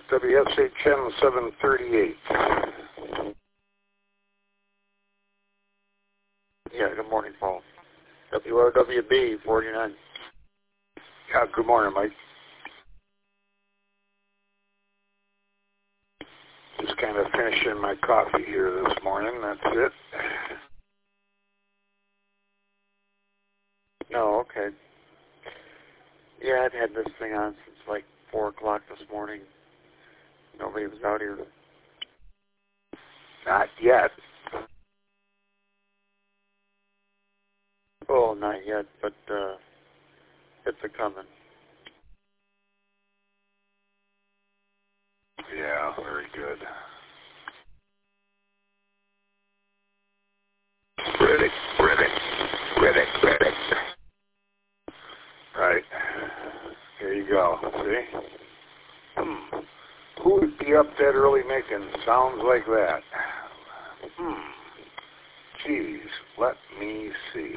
WSHM 738. Yeah, good morning, Paul. WRWB 49. Yeah, good morning, Mike. Just kind of finishing my coffee here this morning, that's it. No, okay. Yeah, I've had this thing on since like 4 o'clock this morning. Nobody was out here. Not yet. Oh, not yet, but it's a-coming. Yeah, very good. Ribbit. Right. Here you go. See? Who would be up that early making sounds like that? Geez, let me see.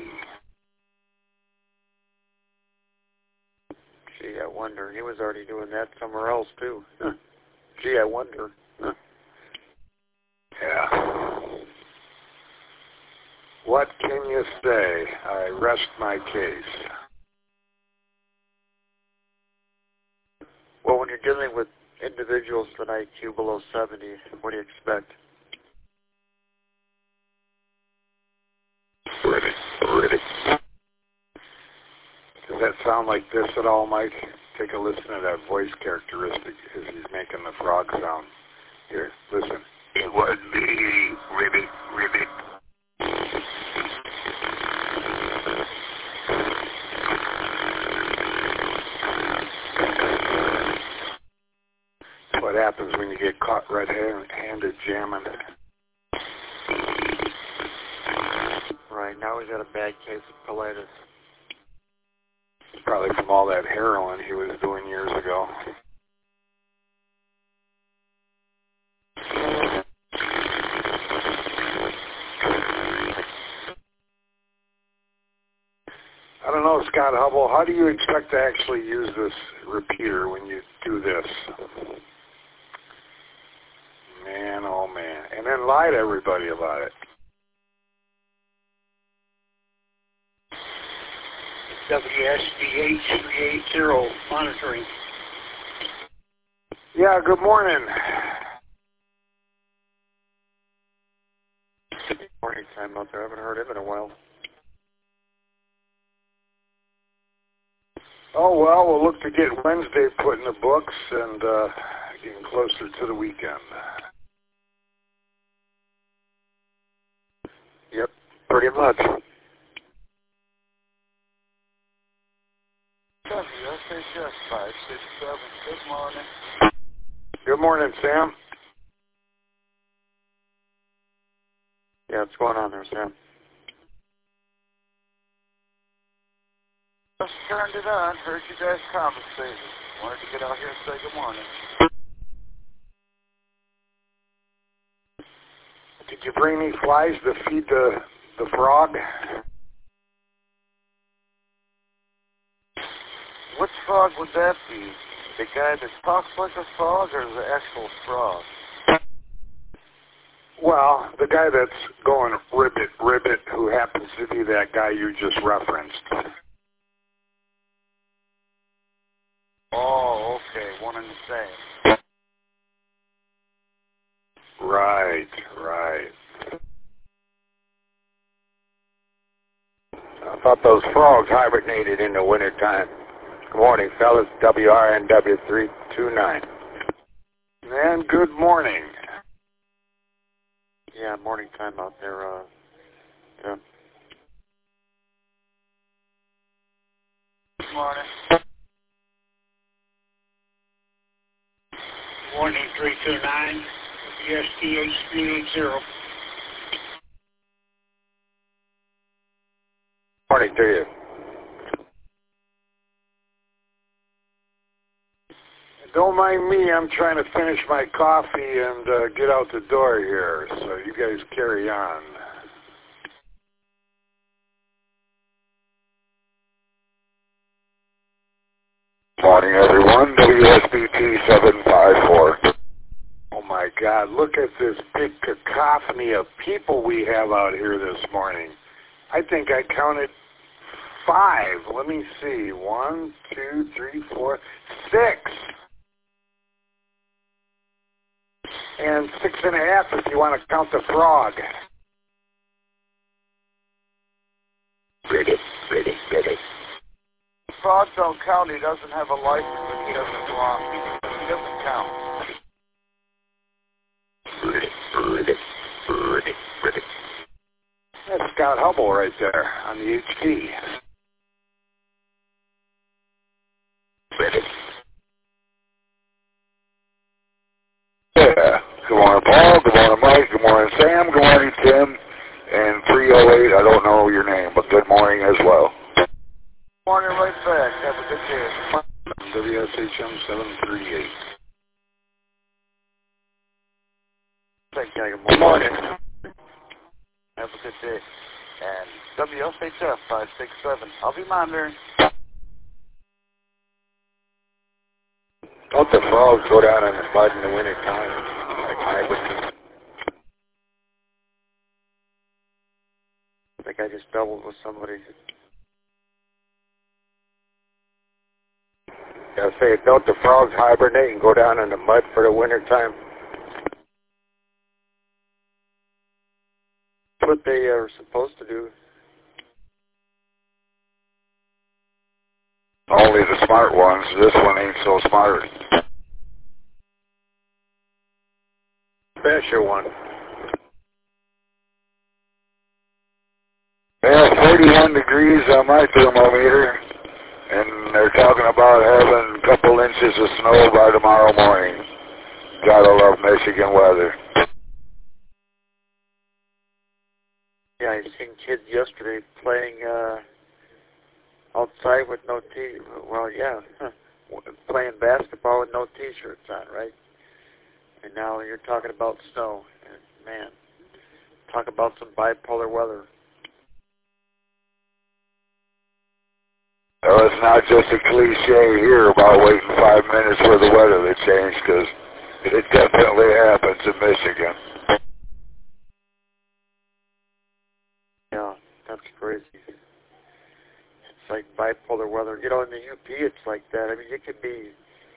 Gee, I wonder. He was already doing that somewhere else, too. Gee, I wonder. Yeah. What can you say? I rest my case. Well, when you're dealing with individuals with an IQ below 70, what do you expect? Ribbit. Does that sound like this at all, Mike? Take a listen to that voice characteristic as he's making the frog sound. Here, listen. It was me, Ribbit. What happens when you get caught red-handed jamming? Right, now he's got a bad case of colitis. Probably from all that heroin he was doing years ago. I don't know, Scott Hubble, how do you expect to actually use this repeater when you do this? Man, oh man. And then lie to everybody about it. WSDH 380 monitoring. Yeah, good morning. Morning time out there. I haven't heard him in a while. Oh, well, we'll look to get Wednesday put in the books and getting closer to the weekend. Yep, pretty much. WSHS 567, good morning. Good morning, Sam. Yeah, what's going on there, Sam? Just turned it on, heard you guys conversating. Wanted to get out here and say good morning. Did you bring any flies to feed the frog? Which frog would that be? The guy that talks like a frog or the actual frog? Well, the guy that's going ribbit, who happens to be that guy you just referenced. Oh, okay, one and the same. Right. I thought those frogs hibernated in the wintertime. Good morning, fellas. WRNW 329. And good morning. Yeah, morning time out there. Yeah. Good morning. Morning 329, WSDH 380. Morning to you. Don't mind me, I'm trying to finish my coffee and get out the door here, so you guys carry on. Morning, everyone. 1 WSBT 754. Oh my God, look at this big cacophony of people we have out here this morning. I think I counted 5. Let me see. 1, 2, 3, 4, 6. And 6.5 if you want to count the frog. Pretty. Frog don't count. He doesn't have a license and he doesn't belong. He doesn't count. That's Scott Hubble right there on the HT. Yeah. Good morning, Paul. Good morning, Mike. Good morning, Sam. Good morning, Tim. And 308, I don't know your name, but good morning as well. Morning right back. Have a good day. WSHM 738. Thank you. Good morning. Have a good day. And WSHF 567. I'll be monitoring. Don't the frogs go down in the mud in the winter time? Like I would. I think I just doubled with somebody. I say, don't the frogs hibernate and go down in the mud for the winter time? That's what they are supposed to do. Only the smart ones. This one ain't so smart. Special one. Well, 41 degrees on my thermometer, and they're talking about having a couple inches of snow by tomorrow morning. Gotta love Michigan weather. Yeah, I seen kids yesterday playing outside with no playing basketball with no T-shirts on, right? And now you're talking about snow. And man, talk about some bipolar weather. Well, it's not just a cliche here about waiting 5 minutes for the weather to change, because it definitely happens in Michigan. Yeah, that's crazy. It's like bipolar weather. You know, in the UP, it's like that. I mean, it could be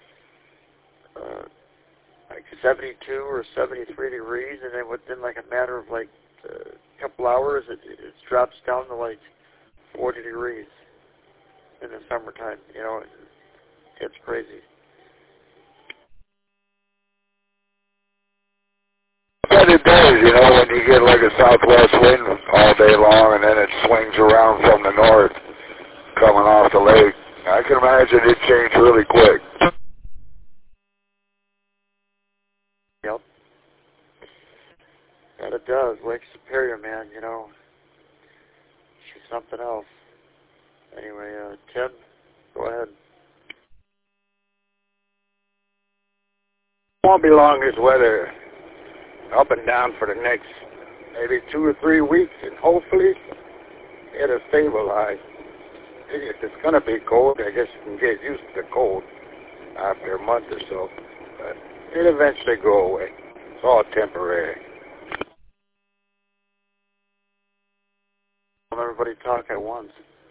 like 72 or 73 degrees, and then within like a matter of like a couple hours, it drops down to like 40 degrees in the summertime. You know, it's crazy. But it does, you know, when you get like a southwest wind all day long and then it swings around from the north coming off the lake. I can imagine it changed really quick. Yep. And it does. Lake Superior, man, you know, she's something else. Anyway, Tim, go ahead. Won't be long this weather. Up and down for the next maybe 2 or 3 weeks, and hopefully it'll stabilize. If it's going to be cold, I guess you can get used to the cold after a month or so. But it'll eventually go away. It's all temporary. Don't everybody talk at once.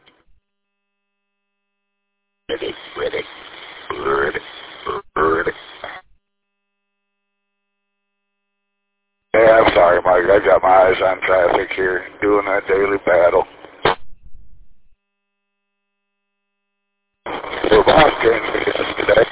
Yeah, I'm sorry, Mike. I got my eyes on traffic here, doing that daily battle. So boss came to me yesterday.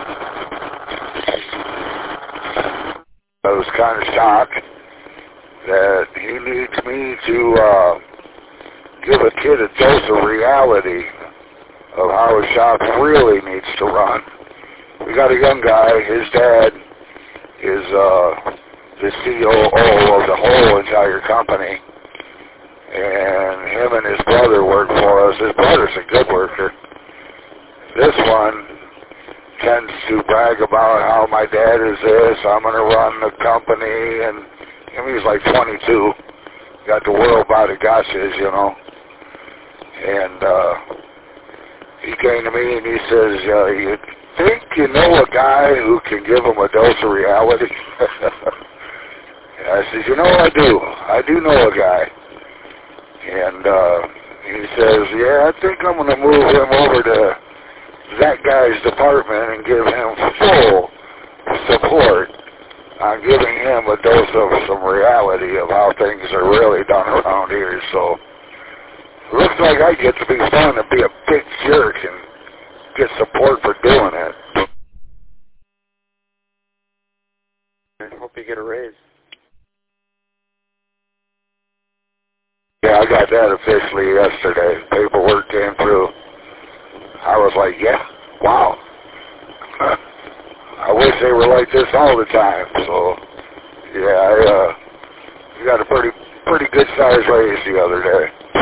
I was kind of shocked that he needs me to give a kid a dose of reality of how a shop really needs to run. We got a young guy. His dad is the COO of the whole entire company, and him and his brother work for us. His brother's a good worker. This one tends to brag about how my dad is this, I'm going to run the company, and he's like 22, got the world by the gotchas, you know. And he came to me and he says, you think you know a guy who can give him a dose of reality? I said, you know, I do. I do know a guy. And he says, yeah, I think I'm going to move him over to that guy's department and give him full support on giving him a dose of some reality of how things are really done around here. So looks like I get to be fun and be a big jerk and get support for doing it. I hope you get a raise. Yeah, I got that officially yesterday. Paperwork came through. I was like, yeah, wow. I wish they were like this all the time. So, yeah, I got a pretty good size raise the other day.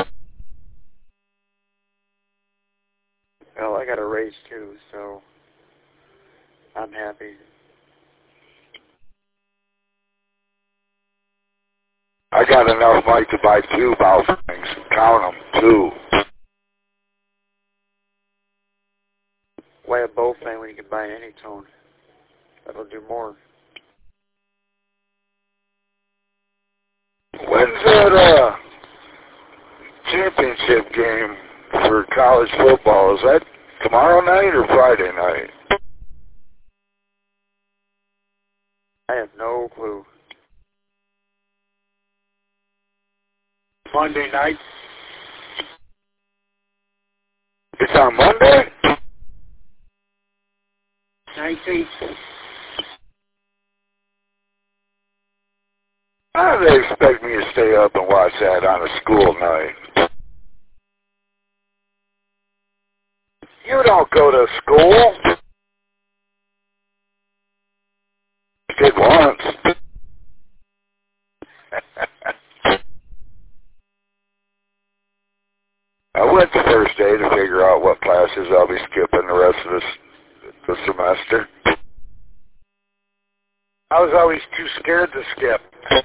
Well, I got a raise too, so I'm happy. I got enough money to buy 2 Baofengs. Count them, 2. Why a Baofeng when you can buy an Anytone? That'll do more. When's that championship game for college football? Is that tomorrow night or Friday night? I have no clue. Monday night. It's on Monday? 19th. How do they expect me to stay up and watch that on a school night? You don't go to school. Did once. I went the first day to figure out what classes I'll be skipping the rest of the semester. I was always too scared to skip.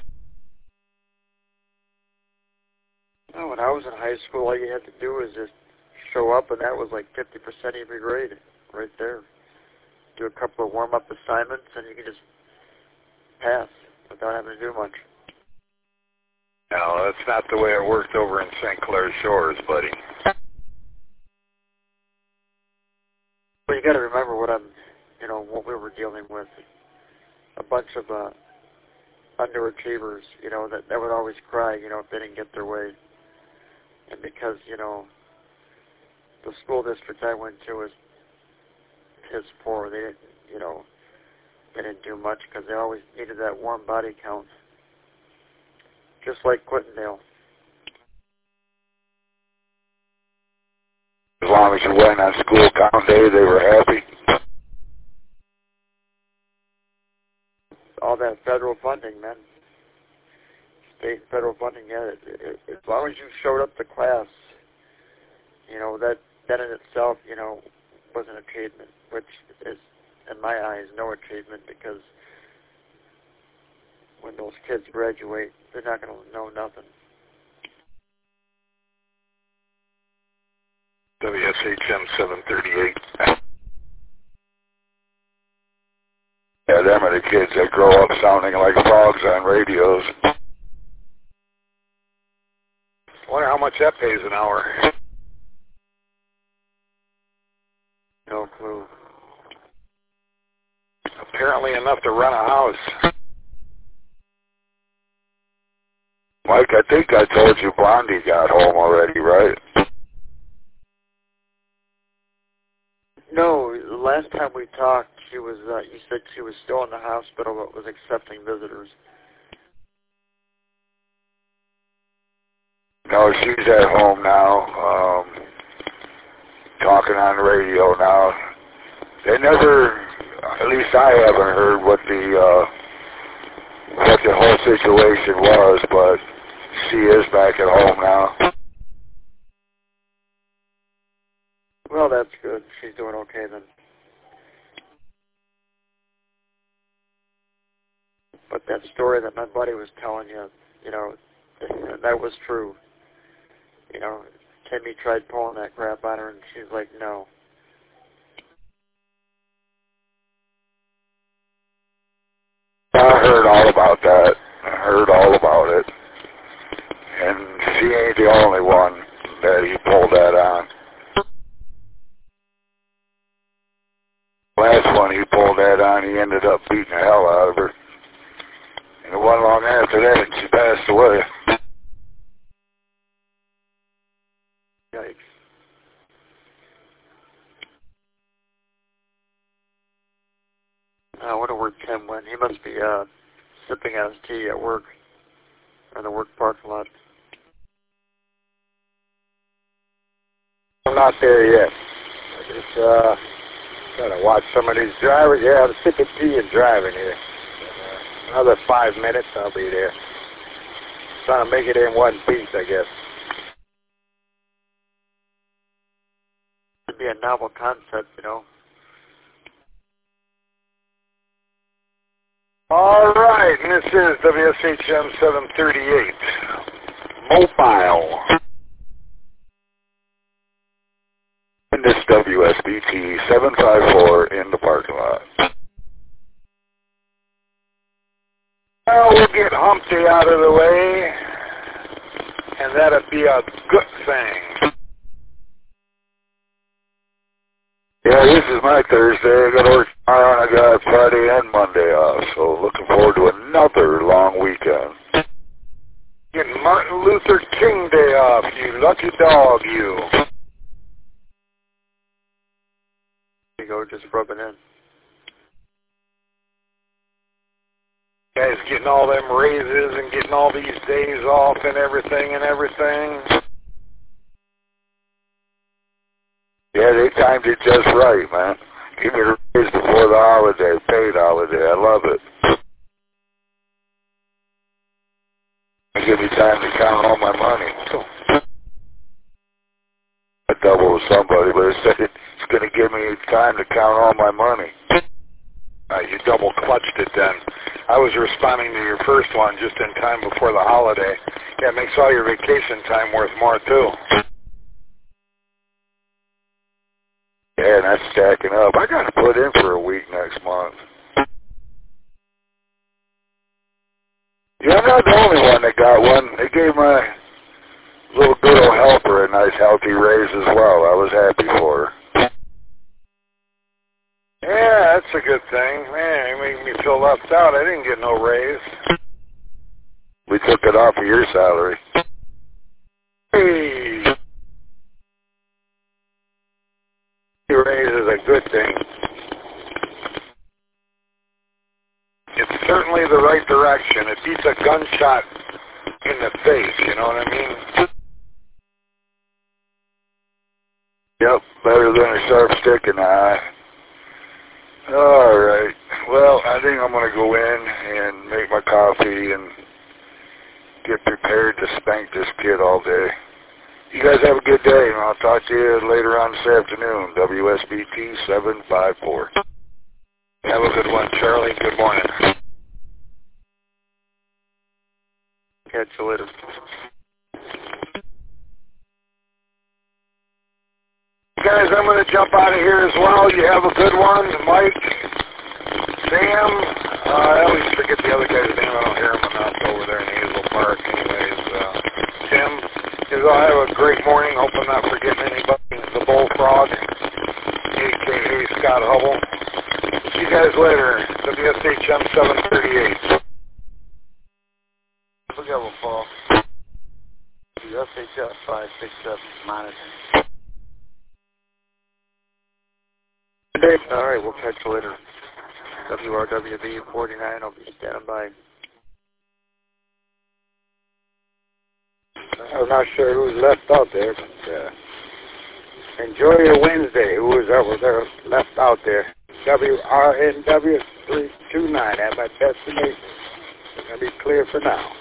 Oh, when I was in high school, all you had to do was just show up, and that was like 50% of your grade right there. Do a couple of warm-up assignments, and you can just pass without having to do much. No, that's not the way it worked over in St. Clair Shores, buddy. But you got to remember what what we were dealing with. A bunch of underachievers, that would always cry, if they didn't get their way. And because, the school district I went to was piss poor. They didn't, they didn't do much because they always needed that warm body count. Just like Quittendale. As long as you went on school count day, they were happy. All that federal funding, man. State and federal funding, yeah. As long as you showed up to class, that in itself, was an achievement, which is, in my eyes, no achievement because when those kids graduate, they're not going to know nothing. WSHM 738. Yeah, them are the kids that grow up sounding like frogs on radios. Wonder how much that pays an hour. No clue. Apparently enough to run a house. Mike, I think I told you Blondie got home already, right? No, the last time we talked, she was. You said she was still in the hospital, but was accepting visitors. No, she's at home now, talking on the radio now. They never, at least I haven't heard what the whole situation was, but she is back at home now. Well, that's good. She's doing okay then. But that story that my buddy was telling you, that was true. Timmy tried pulling that crap on her, and she's like, no. heard all about that. I heard all about it. And she ain't the only one that he pulled that on. Last one he pulled that on, he ended up beating the hell out of her. And it wasn't long after that she passed away. Yikes. I wonder where Tim went. He must be sipping on his tea at work, or in the work parking lot. I'm not there yet. I just gotta watch some of these drivers. Yeah, I'm sipping tea and driving here. Another 5 minutes, I'll be there. Trying to make it in one piece, I guess. It'd be a novel concept, you know. All right, and this is WSHM 738 Mobile. And this WSBT 754 in the parking lot. Well, we'll get Humpty out of the way, and that'll be a good thing. Yeah, this is my Thursday. I got to work tomorrow, and I got Friday and Monday off, so looking forward to another long weekend. Getting Martin Luther King Day off, you lucky dog, you. You go just rubbing in. Guys getting all them raises and getting all these days off and everything. Yeah, they timed it just right, man. Give me a raise before the holiday, paid holiday. I love it. It give me time to count all my money. I double with somebody, but it said it's going to give me time to count all my money. You double clutched it then. I was responding to your first one just in time before the holiday. Yeah, it makes all your vacation time worth more, too. Yeah, and that's stacking up. I got to put in for a week next month. Yeah, I'm not the only one that got one. They gave my little girl helper a nice healthy raise as well. I was happy for her. Yeah, that's a good thing. Man, you make me feel left out. I didn't get no raise. We took it off of your salary. Hey. Raise is a good thing. It's certainly the right direction. It beats a gunshot in the face, you know what I mean? Yep, better than a sharp stick in the eye. All right. Well, I think I'm going to go in and make my coffee and get prepared to spank this kid all day. You guys have a good day, and I'll talk to you later on this afternoon. WSBT 754. Have a good one, Charlie. Good morning. Catch you later. Guys, I'm going to jump out of here as well. You have a good one. Mike, Sam, I always forget the other guy's name. I don't hear him enough over there in Hazel Park. Anyways, Tim, I'll have a great morning. Hope I'm not forgetting anybody. The Bullfrog, a.k.a. Scott Hubble. See you guys later. WSHM 738. Look at what Paul. WSHM 567 monitoring. All right, we'll catch you later. WRWV 49, I'll be standing by. I'm not sure who's left out there, but enjoy your Wednesday. Who is over there left out there? WRNW 329 at my destination. It's going to be clear for now.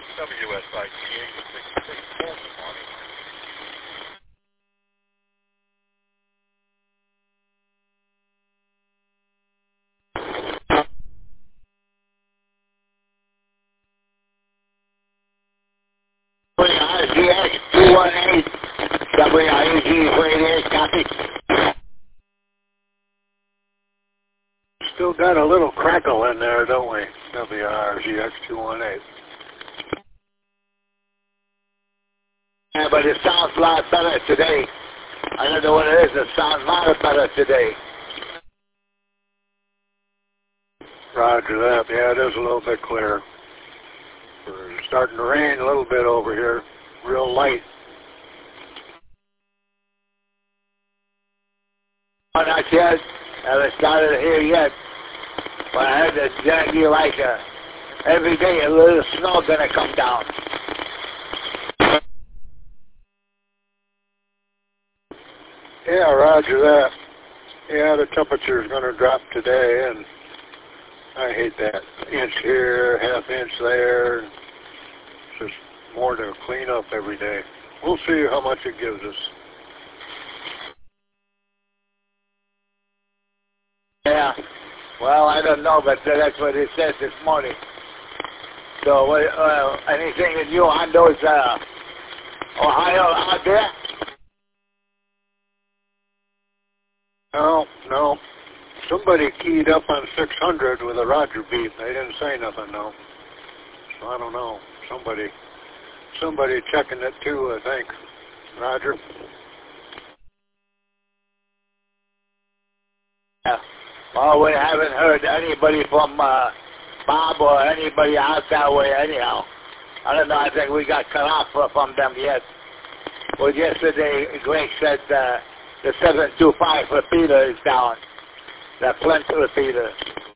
WSIT 866 Fulton Money. WRGX 218, WIEG 48, copy. Still got a little crackle in there, don't we? WRGX 218. Yeah, but it sounds a lot better today. I don't know what it is. It sounds a lot better today. Roger that. Yeah, it is a little bit clearer. We're starting to rain a little bit over here. Real light. Oh, not yet. I haven't started here yet. But I heard that Jackie like every day a little snow gonna come down. Yeah, roger that. Yeah, the temperature's going to drop today, and I hate that. Inch here, half inch there. It's just more to clean up every day. We'll see how much it gives us. Yeah. Well, I don't know, but that's what it said this morning. So, anything new on those Ohio out there? No. Somebody keyed up on 600 with a Roger beep. They didn't say nothing, though. So I don't know. Somebody checking it too, I think. Roger. Yeah. Well, we haven't heard anybody from Bob or anybody out that way anyhow. I don't know. I think we got cut off from them yet. Well, yesterday, Greg said the 725 repeater is down. The Flint repeater.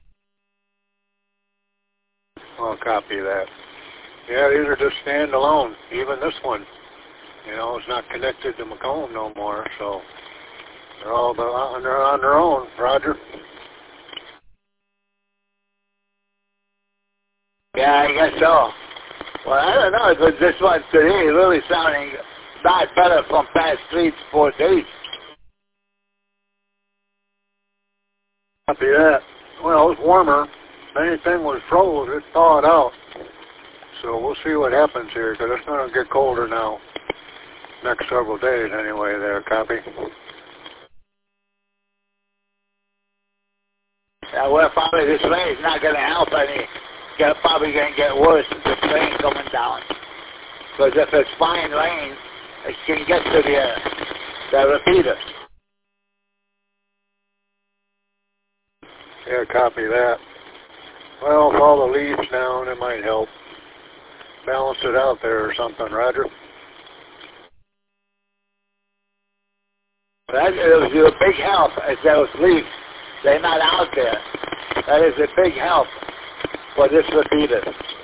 I'll copy that. Yeah, these are just standalone. Even this one, it's not connected to Macomb no more, so they're all on their own. Roger. Yeah, I guess so. Well, I don't know, but this one today really sounding a lot better from past 3-4 days. Copy that. Well, it's warmer. If anything was froze, it thawed out. So we'll see what happens here, because it's going to get colder now. Next several days, anyway, there. Copy. Yeah, well, probably this rain is not going to help any. It's probably going to get worse with this rain coming down. Because if it's fine rain, it can get to the repeater. Yeah, copy that. Well, with all the leaves down, it might help. Balance it out there or something, Roger. It was a big help as those leaves. They're not out there. That is a big help for this repeater.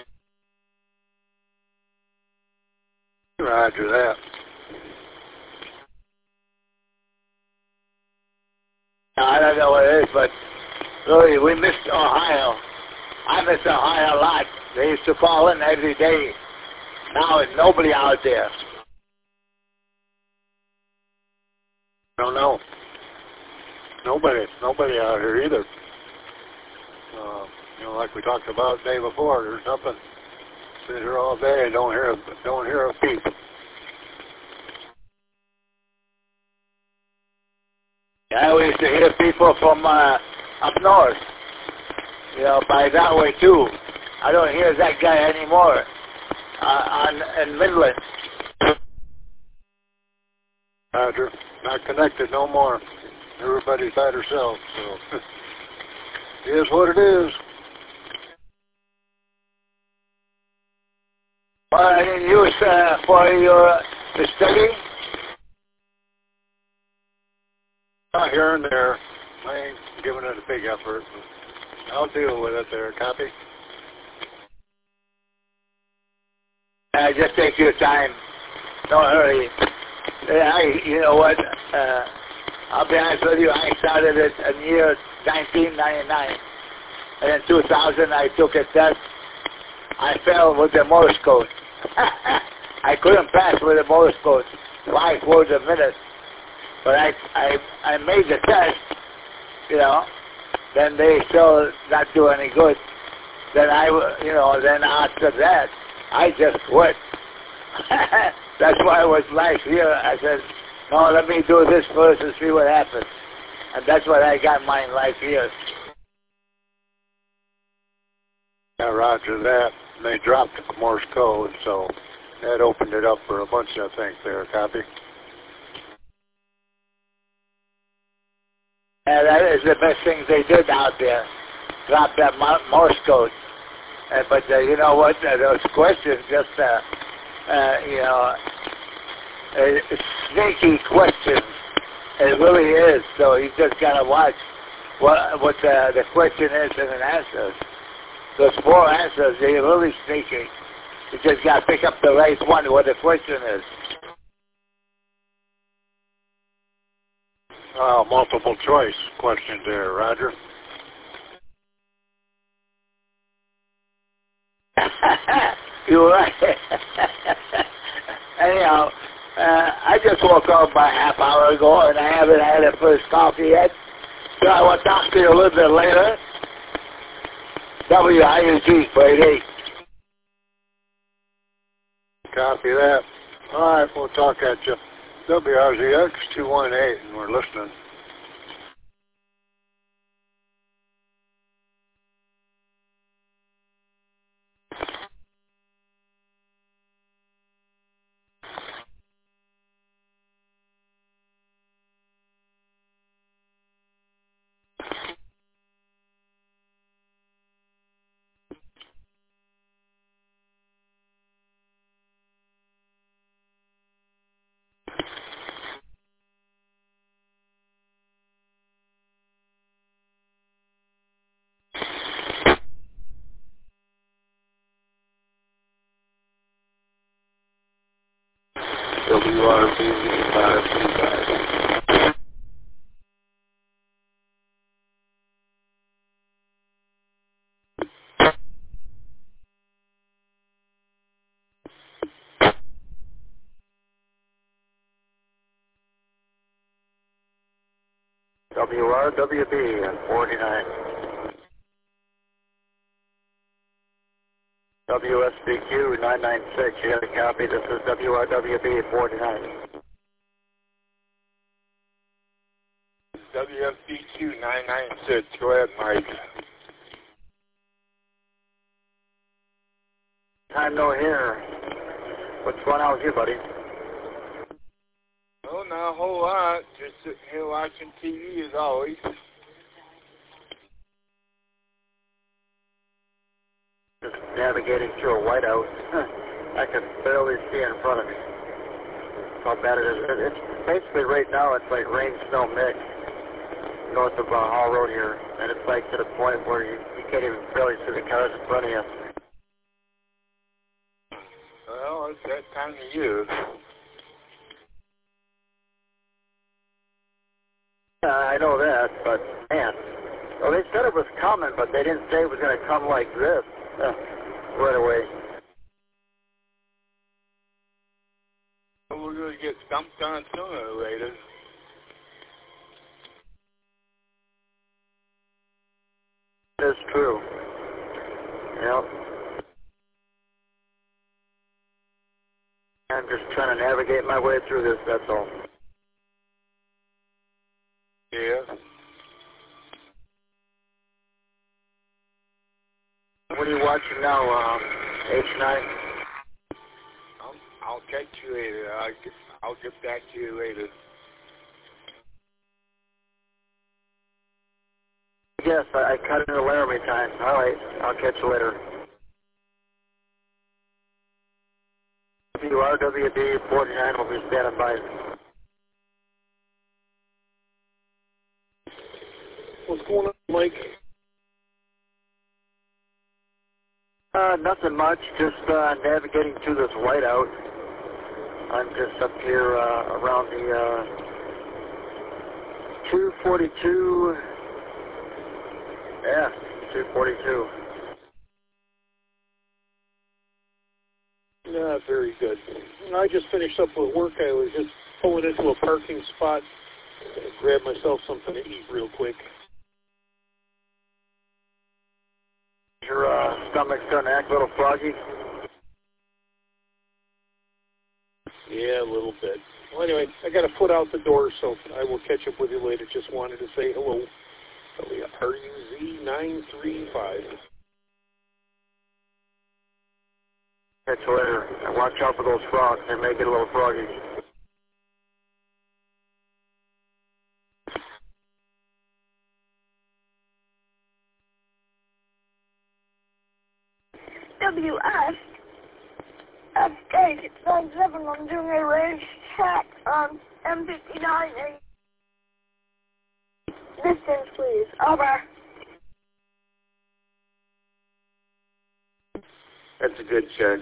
Roger that. I don't know what it is, but really, we missed Ohio. I miss Ohio a lot. They used to call in every day. Now there's nobody out there. Don't know. Nobody out here either. Like we talked about the day before, there's nothing. Sit here all day and don't hear a peep. Yeah, we used to hear people from up north. By that way too. I don't hear that guy anymore. In Midland. Roger. Not connected no more. Everybody's by themselves, so it is what it is. Any use for your study? Here and there. I ain't giving it a big effort, but I'll deal with it there. Copy? Just take your time. Don't hurry. You know what? I'll be honest with you. I started it in the year 1999. And in 2000, I took a test. I failed with the Morse code. I couldn't pass with the Morse code 5 words a minute, but I made the test, you know. Then they still not do any good. Then then after that, I just quit. That's why it was last year. I said, no, let me do this first and see what happens. And that's what I got mine last year. Yeah, roger that. They dropped the Morse code, so that opened it up for a bunch of things there. Copy. And that is the best thing they did out there. Drop that Morse code. But you know what? Those questions just, sneaky questions. It really is. So you just got to watch what the question is and an answer. Those 4 answers, they're really sneaky. You just got to pick up the right one, what the question is. Multiple choice questions there, Roger. You're right. Anyhow, I just woke up about a half hour ago, and I haven't had a first coffee yet. So I will talk to you a little bit later. WIUG, Brady. Copy that. All right, we'll talk at you. WRZX 218, and we're listening. WRZX 525. WRWB at 49. WSBQ 996, you got a copy? This is WRWB at 49. WSBQ 996, go ahead, Mike. Time no here. What's going on with you, buddy? Oh, not a whole lot. Just sitting here watching TV as always. Just navigating through a whiteout. I can barely see in front of me. How bad it is. It's basically right now, it's like rain, snow mix north of Hall Road here. And it's like to the point where you can't even barely see the cars in front of you. Well, it's that time of year. I know that, but man, well, they said it was coming, but they didn't say it was going to come like this right away. Well, we're going to get dumped on sooner or later. That's true. Yep. I'm just trying to navigate my way through this, that's all. Yeah. What are you watching now, H9? I'll catch you later. I'll get back to you later. Yes, I cut into Laramie time. All right, I'll catch you later. WRWB 49 will be standing by. What's going on, Mike? Nothing much, just navigating through this whiteout. I'm just up here around the 242. Yeah, 242. Not very good. I just finished up with work. I was just pulling into a parking spot, grab myself something to eat real quick. Your stomach starting to act a little froggy? Yeah, a little bit. Well, anyway, I got to put out the door, so I will catch up with you later. Just wanted to say hello. RUZ935. Catch you later. And watch out for those frogs. They may get a little froggy. WS. That's Dave. It's 9-7. I'm doing a range check on M59. Distance, please. Over. That's a good check.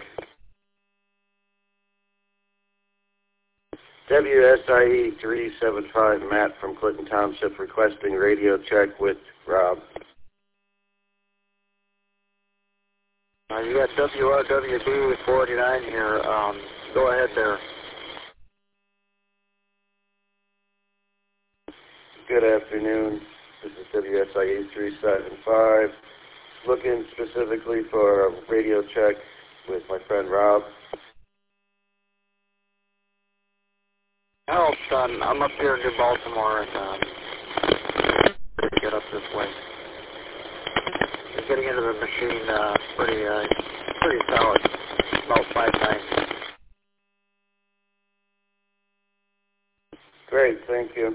WSIE 375, Matt from Clinton Township, requesting radio check with Rob. You got WRWD 49 here. Go ahead there. Good afternoon. This is WSIE 375. Looking specifically for a radio check with my friend Rob. Harold, son, I'm up here in New Baltimore and get up this way. Just getting into the machine pretty solid. About 5'9". Great, thank you.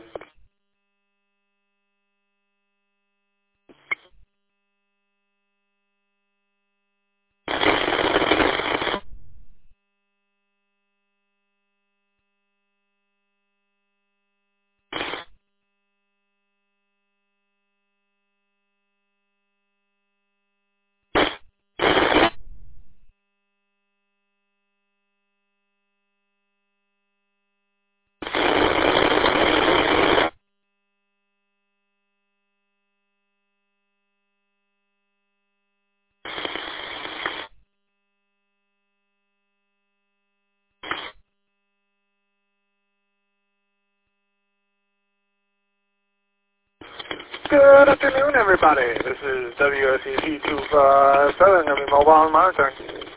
Good afternoon, everybody. This is WSEG 257, going to be mobile and monitoring.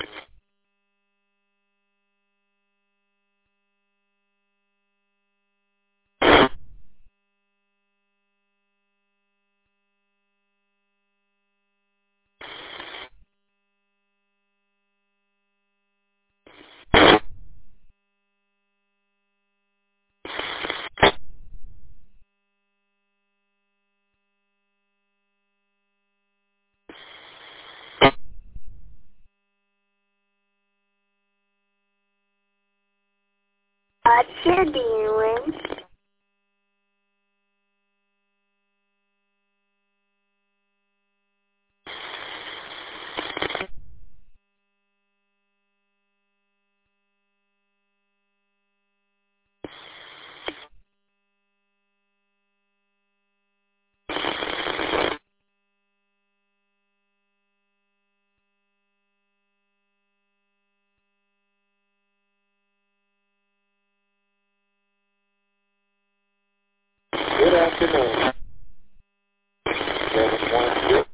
What you doing? Good afternoon. 7.2.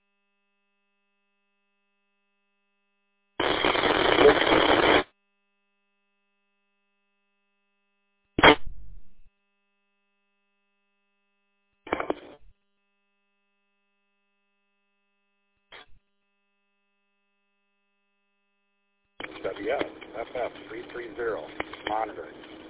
WS, FF 330, monitoring.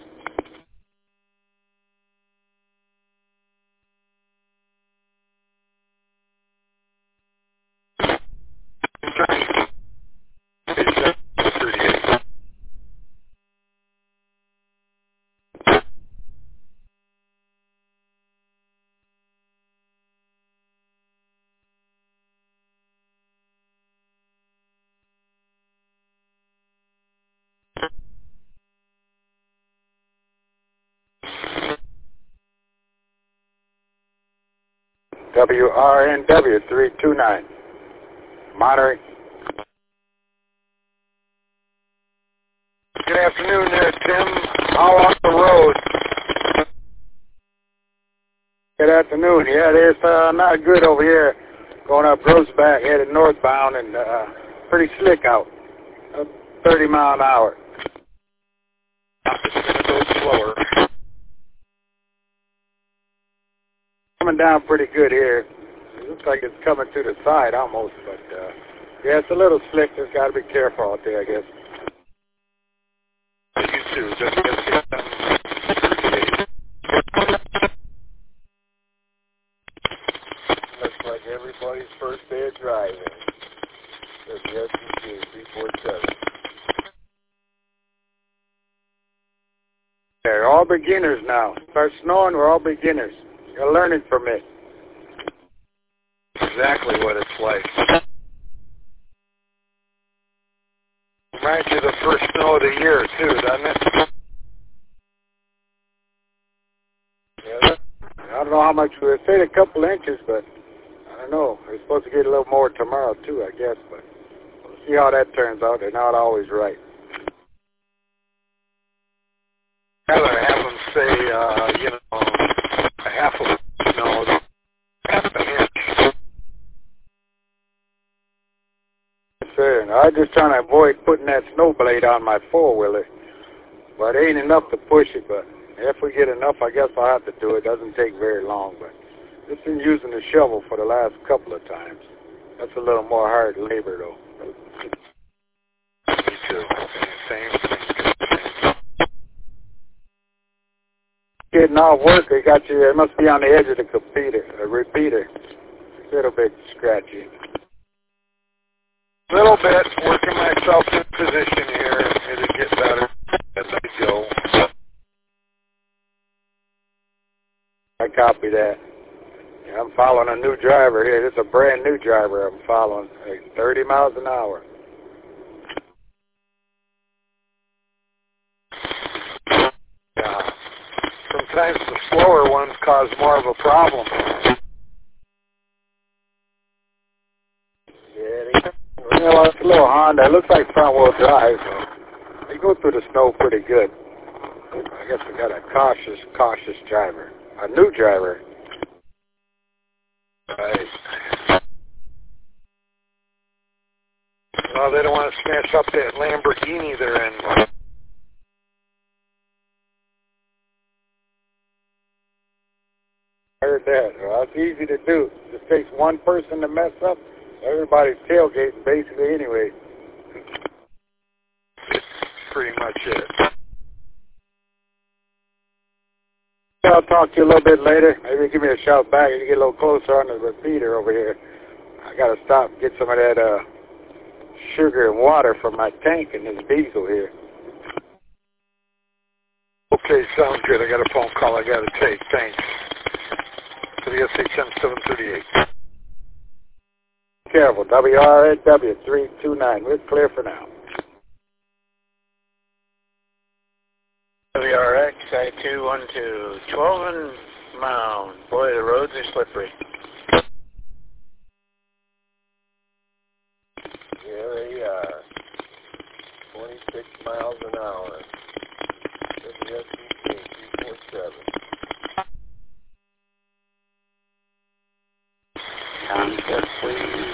WRNW 329, monitoring. Good afternoon there, Tim. How on the road? Good afternoon. Yeah, it's not good over here. Going up Roseback, headed northbound, and pretty slick out. 30 mile an hour. It's going to go slower. Coming down pretty good here. It looks like it's coming to the side almost, but yeah, it's a little slick. Just got to be careful out there, I guess. You too. Just Looks like everybody's first day of driving. There's the SCC 347. They're all beginners now. Start snowing, we're all beginners. You're learning from it. exactly what it's like. Reminds you of the first snow of the year, too, doesn't it? Yeah, I don't know how much. We said a couple inches, but I don't know. We're supposed to get a little more tomorrow, too, I guess, but we'll see how that turns out. They're not always right. Rather have them say, a half of snow, half an inch. Sir, I'm just trying to avoid putting that snow blade on my four-wheeler, but it ain't enough to push it, but if we get enough, I guess I'll have to do it. It doesn't take very long, but just been using the shovel for the last couple of times. That's a little more hard labor, though. Me too. Same thing. Getting off work, they got you. It must be on the edge of the repeater. It's a little bit scratchy. A little bit, working myself in position here. It'll get better as I go. I copy that. Yeah, I'm following a new driver here. This is a brand new driver I'm following. 30 miles an hour. Yeah. Sometimes the slower ones cause more of a problem. Well, it's a little Honda. It looks like front-wheel drive. So they go through the snow pretty good. I guess we got a cautious driver. A new driver. Right. Well, they don't want to smash up that Lamborghini they're in. I heard that. Well, it's easy to do. It just takes one person to mess up. Everybody's tailgating basically anyway. Pretty much it. I'll talk to you a little bit later. Maybe give me a shout back and you get a little closer on the repeater over here. I got to stop and get some of that sugar and water from my tank in this diesel here. Okay, sounds good. I got a phone call I got to take. Thanks. To the SHM 738. Careful. WRSW 329. We're clear for now. WRX I-212, 12 and Mound. Boy, the roads are slippery. Yeah, they are. 26 miles an hour. WSBC 347. Concept, please.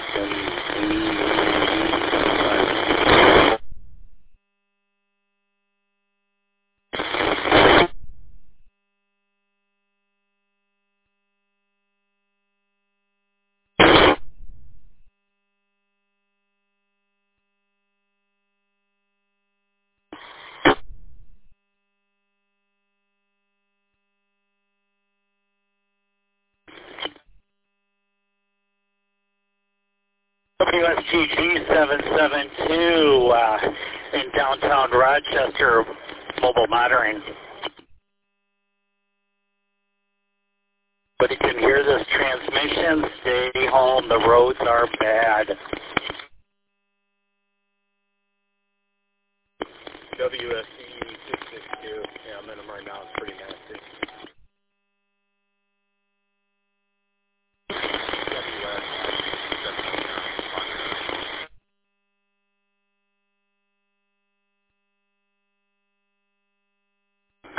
WSGG 772 in downtown Rochester, mobile monitoring. But you can hear this transmission. Stay home. The roads are bad. WSC 662. Yeah, I'm in them right now. It's pretty nasty.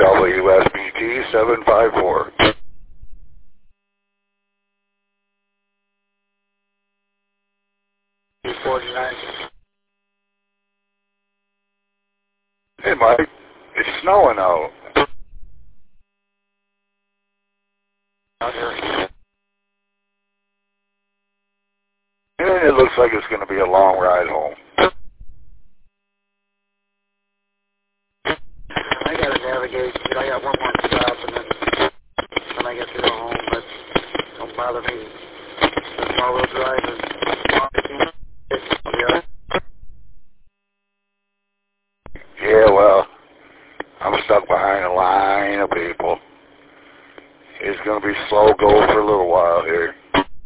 WSBT 754. Hey, Mike. It's snowing out. Out here. And it looks like it's going to be a long ride home. I got to navigate. I got one more stop, and then I get to go home. But don't bother me. That's all-wheel drive is. Yeah, well, I'm stuck behind a line of people. It's going to be slow go for a little while here.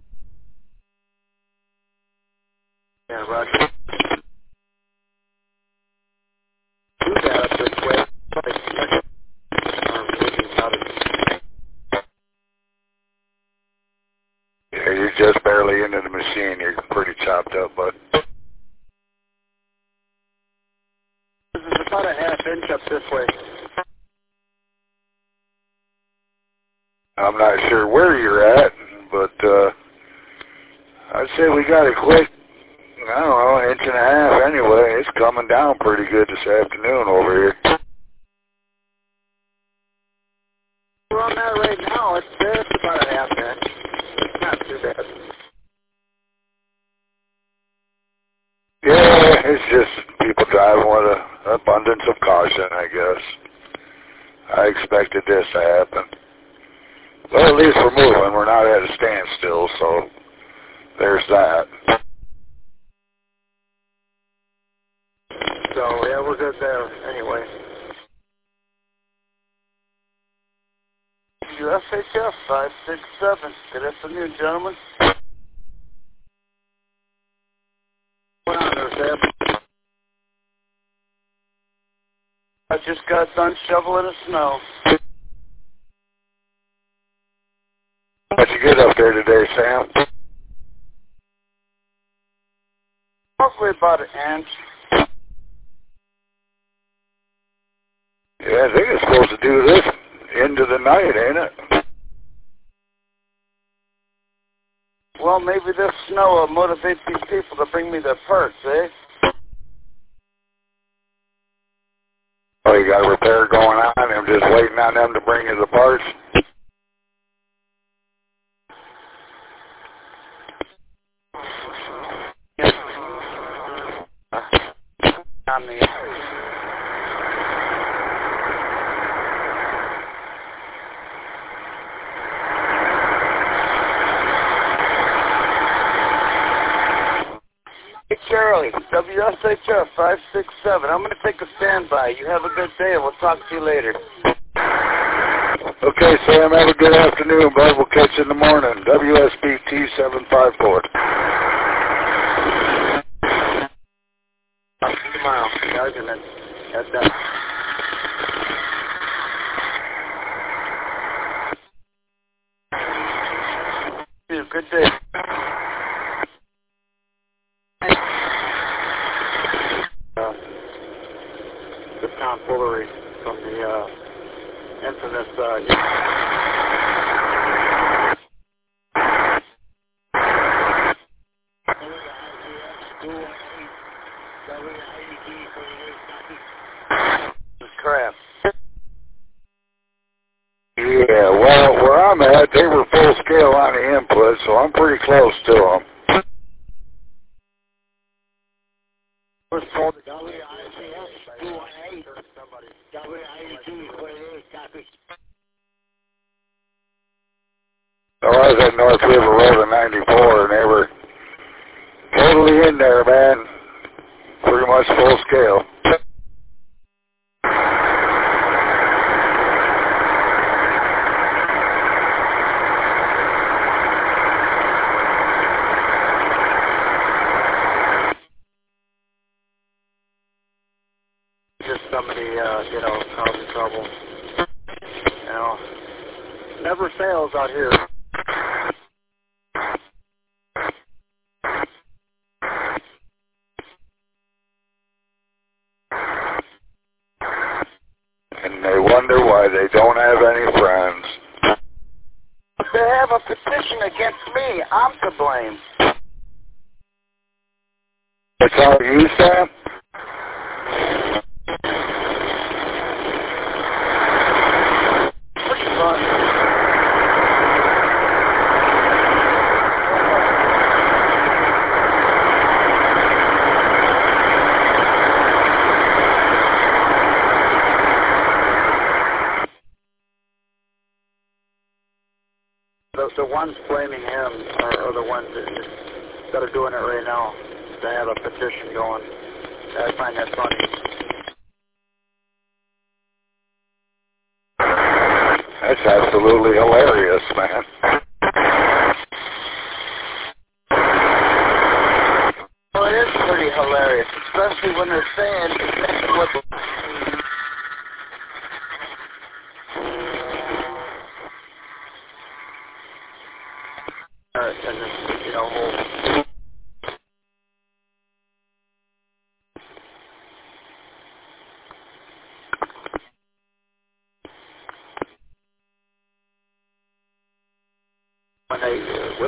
Yeah, Roger. Do that up this way. Yeah, you're just barely into the machine. You're pretty chopped up, bud. This is about a half-inch up this way. I'm not sure where you're at, but I'd say we got it quick. I don't know, an inch and a half anyway. It's coming down pretty good this afternoon over here. Where I'm at right now, it's about a half-inch. It's not too bad. Yeah, it's just people driving with an abundance of caution, I guess. I expected this to happen. Well, at least we're moving. We're not at a standstill, so there's that. So, yeah, we're good there anyway. USHF 567. Good afternoon, gentlemen. What's on there, Sam? I just got done shoveling the snow. What'd you get up there today, Sam? Probably about an inch. Yeah, I think it's supposed to do this into the night, ain't it? Well, maybe this snow will motivate these people to bring me their parts, eh? Oh, you got a repair going on. I'm just waiting on them to bring you the parts. On the Hey, Charlie, WSHF 567. I'm going to take a standby. You have a good day, and we'll talk to you later. Okay, Sam, have a good afternoon, bud. We'll catch you in the morning. WSBT 754. Tomorrow. The argument. That's that. Good day. The tomfoolery from the infamous crap. Yeah, well, where I'm at, they were full scale on the input, so I'm pretty close to them. was told WICS 218 or somebody. WICS 218 copy. So I was at North River Road in 94, and they were totally in there, man. Pretty much full scale. Just somebody, causing trouble. Never fails out here. and they wonder why they don't have any friends. They have a petition against me. I'm to blame. That's all you, Sam? Pretty fun. The ones blaming him are the ones that are doing it right now. They have a petition going. I find that funny. That's absolutely hilarious, man. Well, it is pretty hilarious, especially when they're saying exactly what and this, whole when they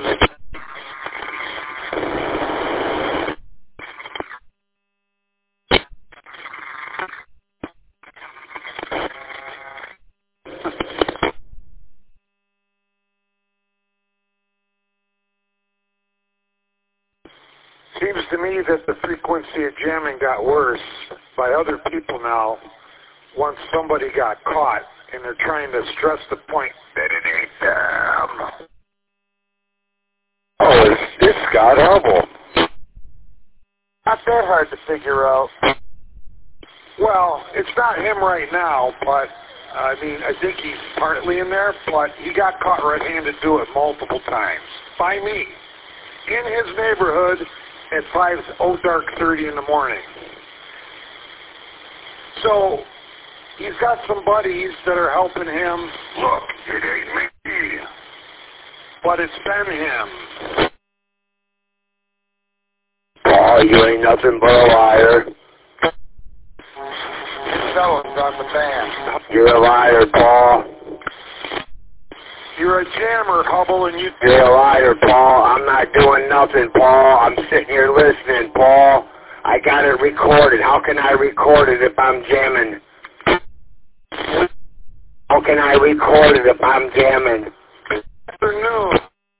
Seems to me that the frequency of jamming got worse by other people now once somebody got caught, and they're trying to stress the point that it ain't them. Oh, it's Scott Hubble. not that hard to figure out. Well, it's not him right now, but I think he's partly in there, but he got caught red-handed do it multiple times. By me. In his neighborhood at 5:30 in the morning. So he's got some buddies that are helping him. Look, it ain't me. But it's been him. Oh, you ain't nothing but a liar. Tell us on the band. You're a liar, Paul. You're a jammer, Hubble, and you... You're a liar, Paul. I'm not doing nothing, Paul. I'm sitting here listening, Paul. I got it recorded. How can I record it if I'm jamming? How can I record it if I'm jamming? Afternoon.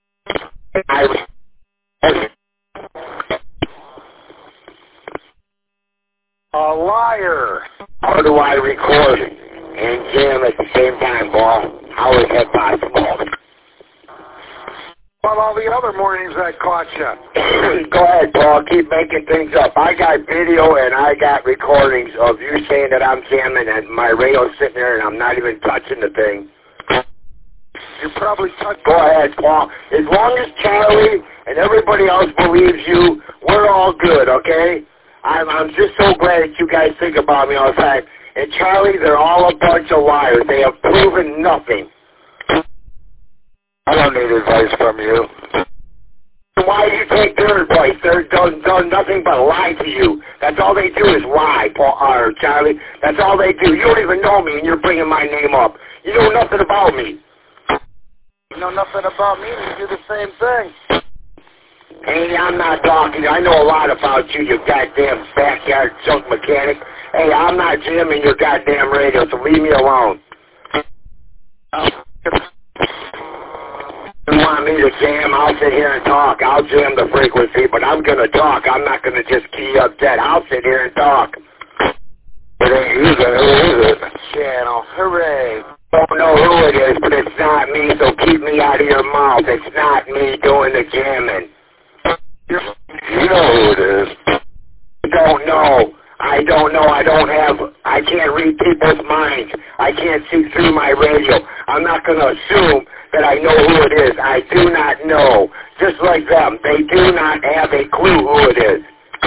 A liar. How do I record it and jam at the same time, Paul? How is that possible? Well, all the other mornings I caught you. Go ahead, Paul. Keep making things up. I got video and I got recordings of you saying that I'm jamming and my radio's sitting there and I'm not even touching the thing. You probably touched... Go ahead, Paul. As long as Charlie and everybody else believes you, we're all good, okay? I'm just so glad that you guys think about me all the time. And Charlie, they're all a bunch of liars. They have proven nothing. I don't need advice from you. Why do you take their advice? They're done nothing but lie to you. That's all they do is lie, Paul, or Charlie. That's all they do. You don't even know me, and you're bringing my name up. You know nothing about me. You know nothing about me, and you do the same thing. Hey, I'm not talking. I know a lot about you, you goddamn backyard junk mechanic. Hey, I'm not jamming your goddamn radio, so leave me alone. You want me to jam, I'll sit here and talk. I'll jam the frequency, but I'm going to talk. I'm not going to just key up dead. I'll sit here and talk. It ain't you, then who is it? Channel, hooray. Don't know who it is, but it's not me, so keep me out of your mouth. It's not me doing the jamming. You know who it is. I don't know. I don't know. I can't read people's minds. I can't see through my radio. I'm not going to assume that I know who it is. I do not know. Just like them. They do not have a clue who it is.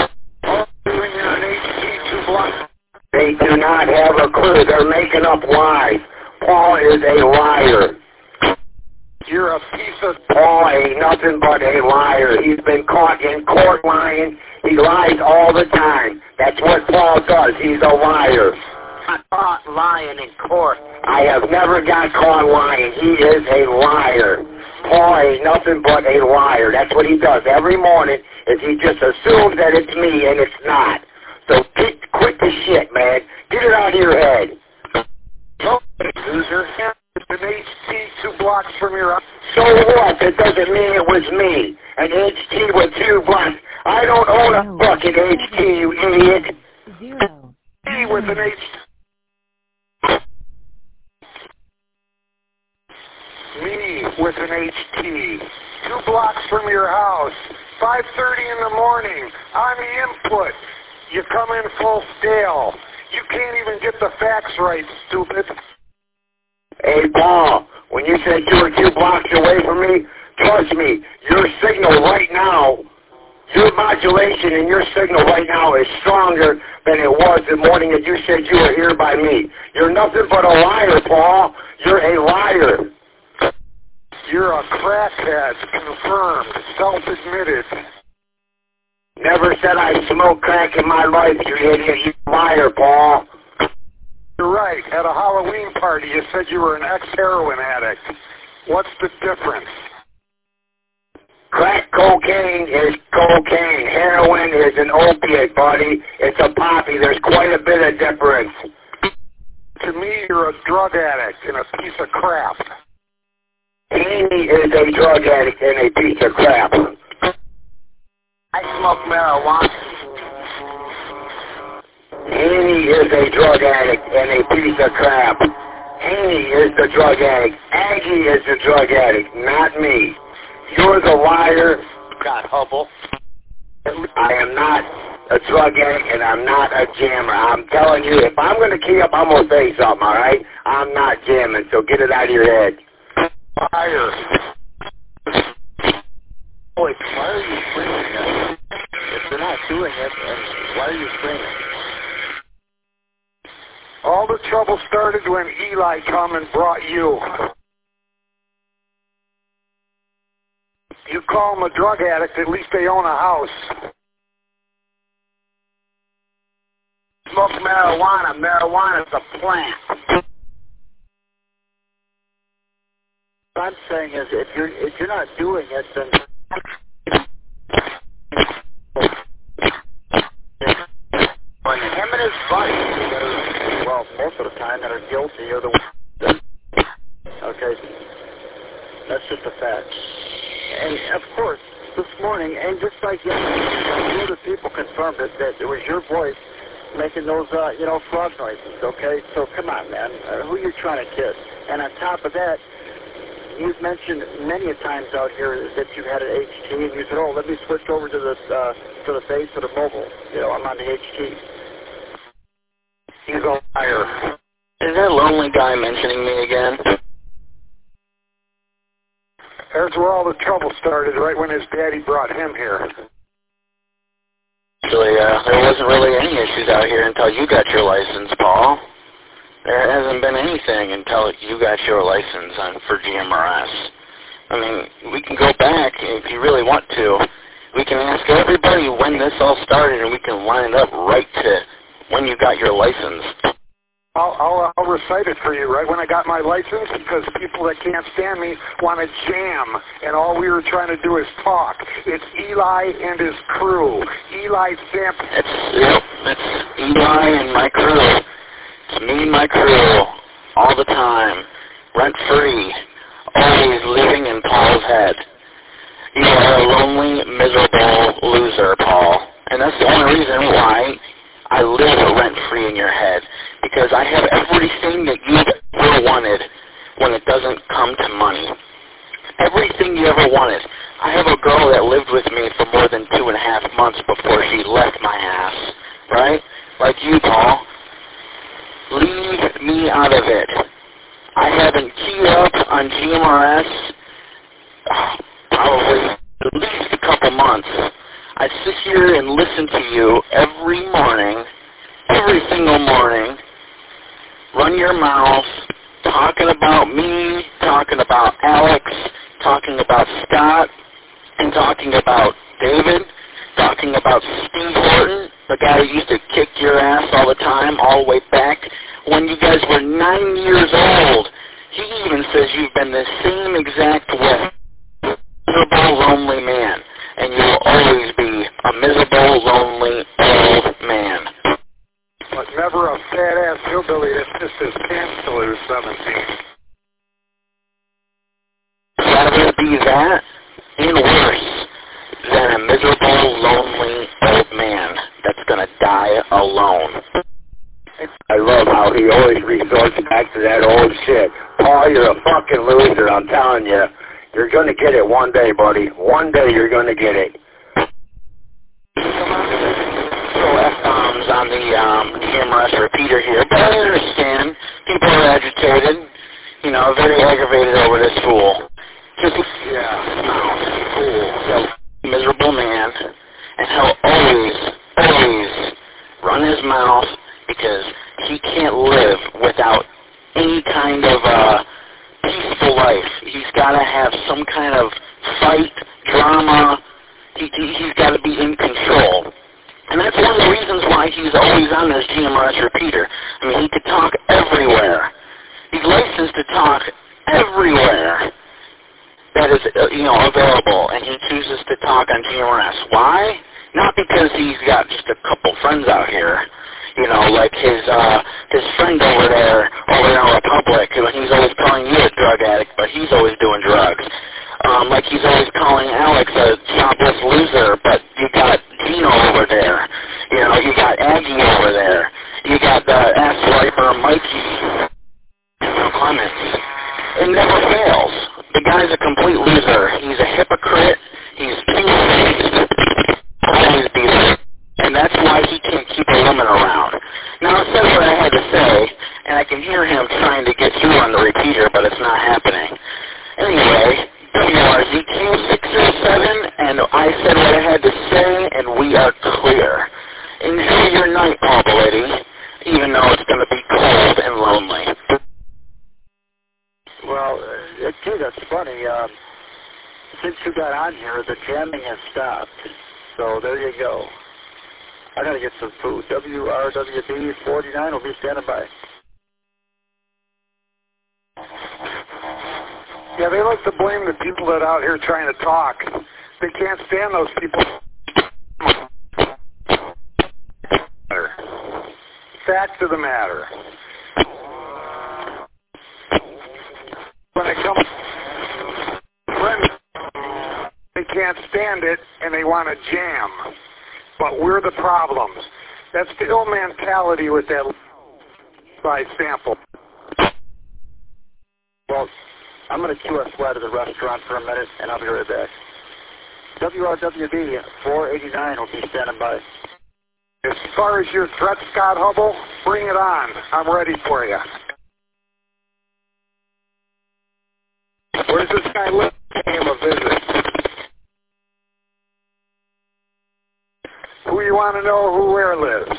They do not have a clue. They're making up lies. Paul is a liar. You're a piece of... Paul ain't nothing but a liar. He's been caught in court lying. He lies all the time. That's what Paul does. He's a liar. caught lying in court. I have never got caught lying. He is a liar. Paul is nothing but a liar. That's what he does every morning, is he just assumes that it's me and it's not. So quit the shit, man. Get it out of your head. Loser. It's an HT 2 blocks from your house. So what? That doesn't mean it was me. An HT with 2 blocks. I don't own a fucking HT, you idiot. 0. Me with an HT. Me with an HT. 2 blocks from your house. 5:30 in the morning. On the input. You come in full scale. You can't even get the facts right, stupid. Hey, Paul, when you said you were 2 blocks away from me, trust me, your signal right now, your modulation in your signal right now is stronger than it was the morning that you said you were here by me. You're nothing but a liar, Paul. You're a liar. You're a crackhead, confirmed, self-admitted. Never said I smoked crack in my life, you idiot. You liar, Paul. You're right. At a Halloween party, you said you were an ex-heroin addict. What's the difference? Crack cocaine is cocaine. Heroin is an opiate, buddy. It's a poppy. There's quite a bit of difference. To me, you're a drug addict and a piece of crap. Amy is a drug addict and a piece of crap. I smoke marijuana. Amy is a drug addict and a piece of crap. Amy is the drug addict. Aggie is the drug addict, not me. You're the liar. God, Hubble. I am not a drug addict and I'm not a jammer. I'm telling you, if I'm going to key up, I'm going to say something, all right? I'm not jamming, so get it out of your head. Liar. Boy, why are you screaming that? If they're not doing it, then why are you screaming? All the trouble started when Eli come and brought you. You call them a drug addict, at least they own a house. Smoke marijuana. Marijuana's a plant. What I'm saying is, if you're not doing it, then when him and his buddies, well, most of the time that are guilty are the ones that, okay, that's just a fact. And of course, this morning, and just like yesterday, other people confirmed it, that it was your voice making those, frog noises, okay? So come on, man, who are you trying to kid? And on top of that, you've mentioned many a times out here that you had an HT, and you said, oh, let me switch over to the base or the mobile. I'm on the HT. He's a liar. Is that lonely guy mentioning me again? That's where all the trouble started, right when his daddy brought him here. Actually, there wasn't really any issues out here until you got your license, Paul. There hasn't been anything until you got your license for GMRS. I mean, we can go back if you really want to. We can ask everybody when this all started, and we can line it up right to when you got your license. I'll recite it for you, right when I got my license, because people that can't stand me want to jam, and all we were trying to do is talk. It's Eli and his crew. Eli Zamp. It's Eli and my crew. It's me and my crew, all the time, rent-free, always living in Paul's head. You are a lonely, miserable loser, Paul. And that's the only reason why I live rent-free in your head, because I have everything that you've ever wanted when it doesn't come to money. Everything you ever wanted. I have a girl that lived with me for more than 2.5 months before she left my ass, right? Like you, Paul. Leave me out of it. I haven't keyed up on GMRS probably at least a couple months. I sit here and listen to you every morning, every single morning, run your mouth, talking about me, talking about Alex, talking about Scott, and talking about David, talking about Steve Horton, the guy who used to kick your ass all the time, all the way back when you guys were 9 years old. He even says you've been the same exact way. Miserable, lonely man. And you will always be a miserable, lonely, old man. But never a fat-ass hillbilly that pissed his pants till he was 17. Rather be that and worse than a miserable, lonely, old man that's going to die alone. I love how he always resorts back to that old shit. Paul, you're a fucking loser, I'm telling you. You're going to get it one day, buddy. One day you're going to get it. So F-bombs on the GMRS repeater here, but I understand. People are agitated, you know, very aggravated over this fool. Just, fool. So, miserable man, and he'll always run his mouth because he can't live without any kind of peaceful life. He's got to have some kind of fight, drama. He's got to be in control. And that's one of the reasons why he's always on this GMRS repeater. I mean, he could talk everywhere. He's licensed to talk everywhere that is, available, and he chooses to talk on GMRS. Why? Not because he's got just a couple friends out here, like his friend over there in Republic, who he's always calling you a drug addict, but he's always doing drugs. Like he's always calling Alex a jobless loser, but you got Gino over there. You got Aggie over there. You got the ass wiper Mikey Clemens. It never fails. The guy's a complete loser. He's a hypocrite. He's two-faced. Always be there. And that's why he can't keep a woman around. Now, I said what I had to say, and I can hear him trying to get through on the repeater, but it's not happening. Anyway, WRZQ607, and I said what I had to say, and we are clear. Enjoy your night, Papa Lady, even though it's going to be cold and lonely. Well, gee, that's funny. Since you got on here, the jamming has stopped. So there you go. I got to get some food. WRWB 49 will be standing by. Yeah, they like to blame the people that are out here trying to talk. They can't stand those people. Fact of the matter. When it comes to friends, they can't stand it and they want to jam. But we're the problems. That's the ill mentality with that by sample. Well, I'm going to cue us right to the restaurant for a minute, and I'll be right back. WRWB 489 will be standing by. As far as your threat, Scott Hubble, bring it on. I'm ready for you. Where's this guy live? Pay him a visit. Who you want to know who where lives?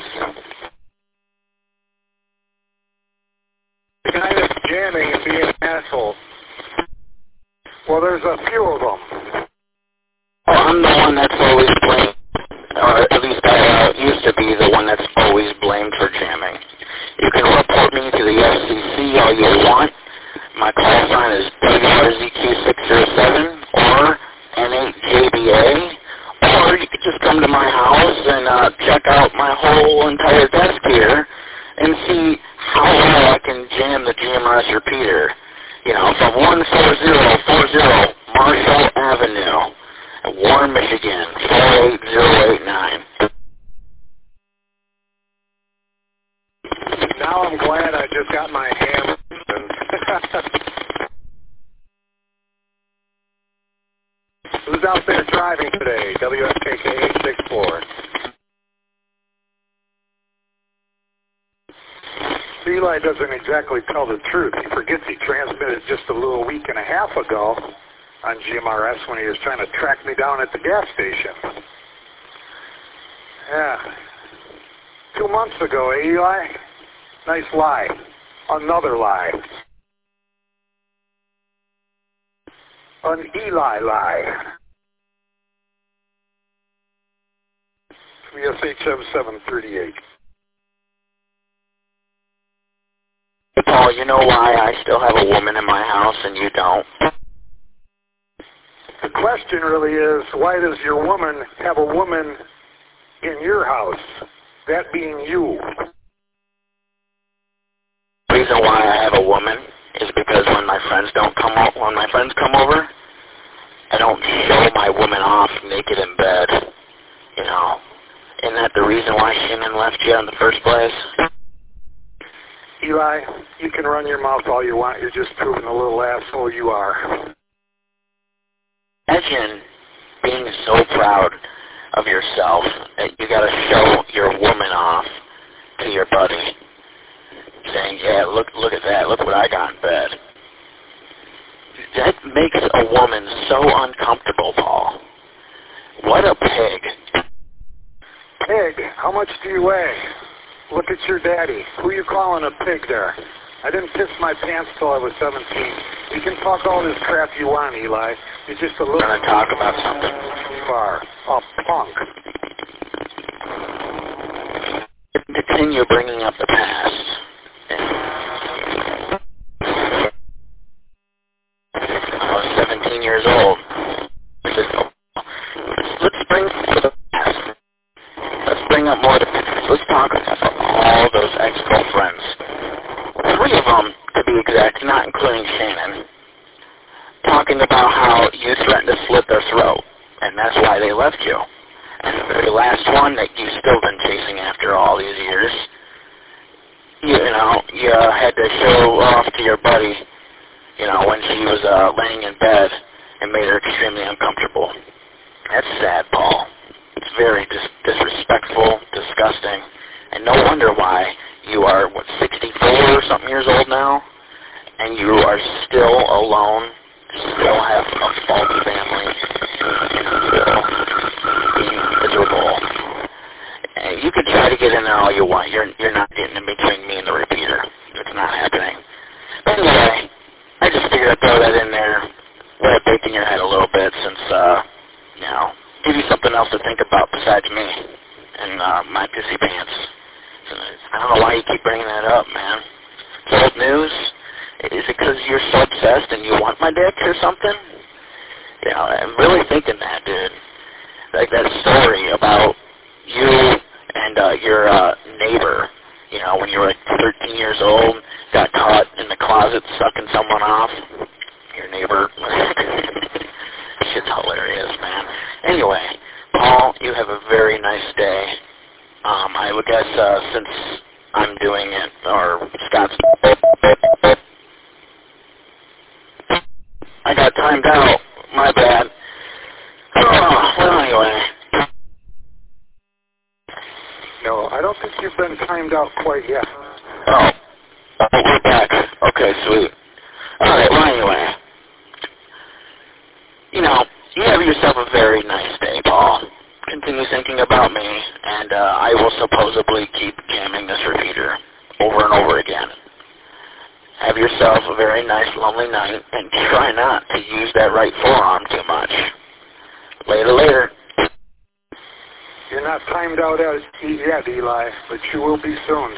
The guy that's jamming and being an asshole. Well, there's a few of them. I'm the one that's always blamed, or at least I used to be the one that's always blamed for jamming. You can report me to the FCC all you want. My call sign is WRZQ607 or N8JBA. Or you could just come to my house and check out my whole entire desk here and see how well I can jam the GMRS repeater. From 14040 Marshall Avenue, Warren, Michigan, 48089. Now I'm glad I just got my hammer. Who's out there driving today? WSKK 864. Eli doesn't exactly tell the truth. He forgets he transmitted just a little week and a half ago on GMRS when he was trying to track me down at the gas station. Yeah. 2 months ago, Eli? Nice lie. Another lie. An Eli lie. VSHM 738. Paul, you know why I still have a woman in my house and you don't? The question really is, why does your woman have a woman in your house? That being you. The reason why I have a woman is because when my friends come over, I don't show my woman off naked in bed. You know, isn't that the reason why Shannon left you in the first place? Eli, you can run your mouth all you want. You're just proving a little asshole you are. Imagine being so proud of yourself that you got to show your woman off to your buddy, saying, "Yeah, look at that. Look what I got in bed." That makes a woman so uncomfortable, Paul. What a pig. Pig? How much do you weigh? Look at your daddy. Who you calling a pig there? I didn't piss my pants till I was 17. You can talk all this crap you want, Eli. You're just a little... I'm going to talk about something. Far. A punk. Continue bringing up the past. I was 17 years old. Let's bring up the past. Let's bring up more of the past. Let's talk about all those ex-girlfriends. 3 of them, to be exact, not including Shannon, talking about how you threatened to slit their throat, and that's why they left you. And the very last one that you've still been chasing after all these years, you had to show off to your buddy, when she was laying in bed and made her extremely uncomfortable. That's sad, Paul. It's very disrespectful, disgusting, and no wonder why you are, 64 or something years old now, and you are still alone, still have a faulty family, still being miserable. And you can try to get in there all you want. You're not getting in between me and the repeater. It's not happening. But anyway, I just figured I'd throw that in there, let it bake in your head a little bit since, give you something else to think about besides me and my pissy pants. I don't know why you keep bringing that up, man. It's old news. Is it because you're so obsessed and you want my dick or something? I'm really thinking that, dude. Like that story about you and your neighbor, when you were like 13 years old, got caught in the closet sucking someone off. Your neighbor. Shit's hilarious, man. Anyway, Paul, you have a very nice day. I would guess since I'm doing it, or Scott's... I got timed out. My bad. Well, anyway. No, I don't think you've been timed out quite yet. Oh, we're back. Okay, sweet. All right, well, anyway. You have yourself a very nice day, Paul. Continue thinking about me, and I will supposedly keep jamming this repeater over and over again. Have yourself a very nice, lonely night, and try not to use that right forearm too much. Later. You're not timed out yet, Eli, but you will be soon.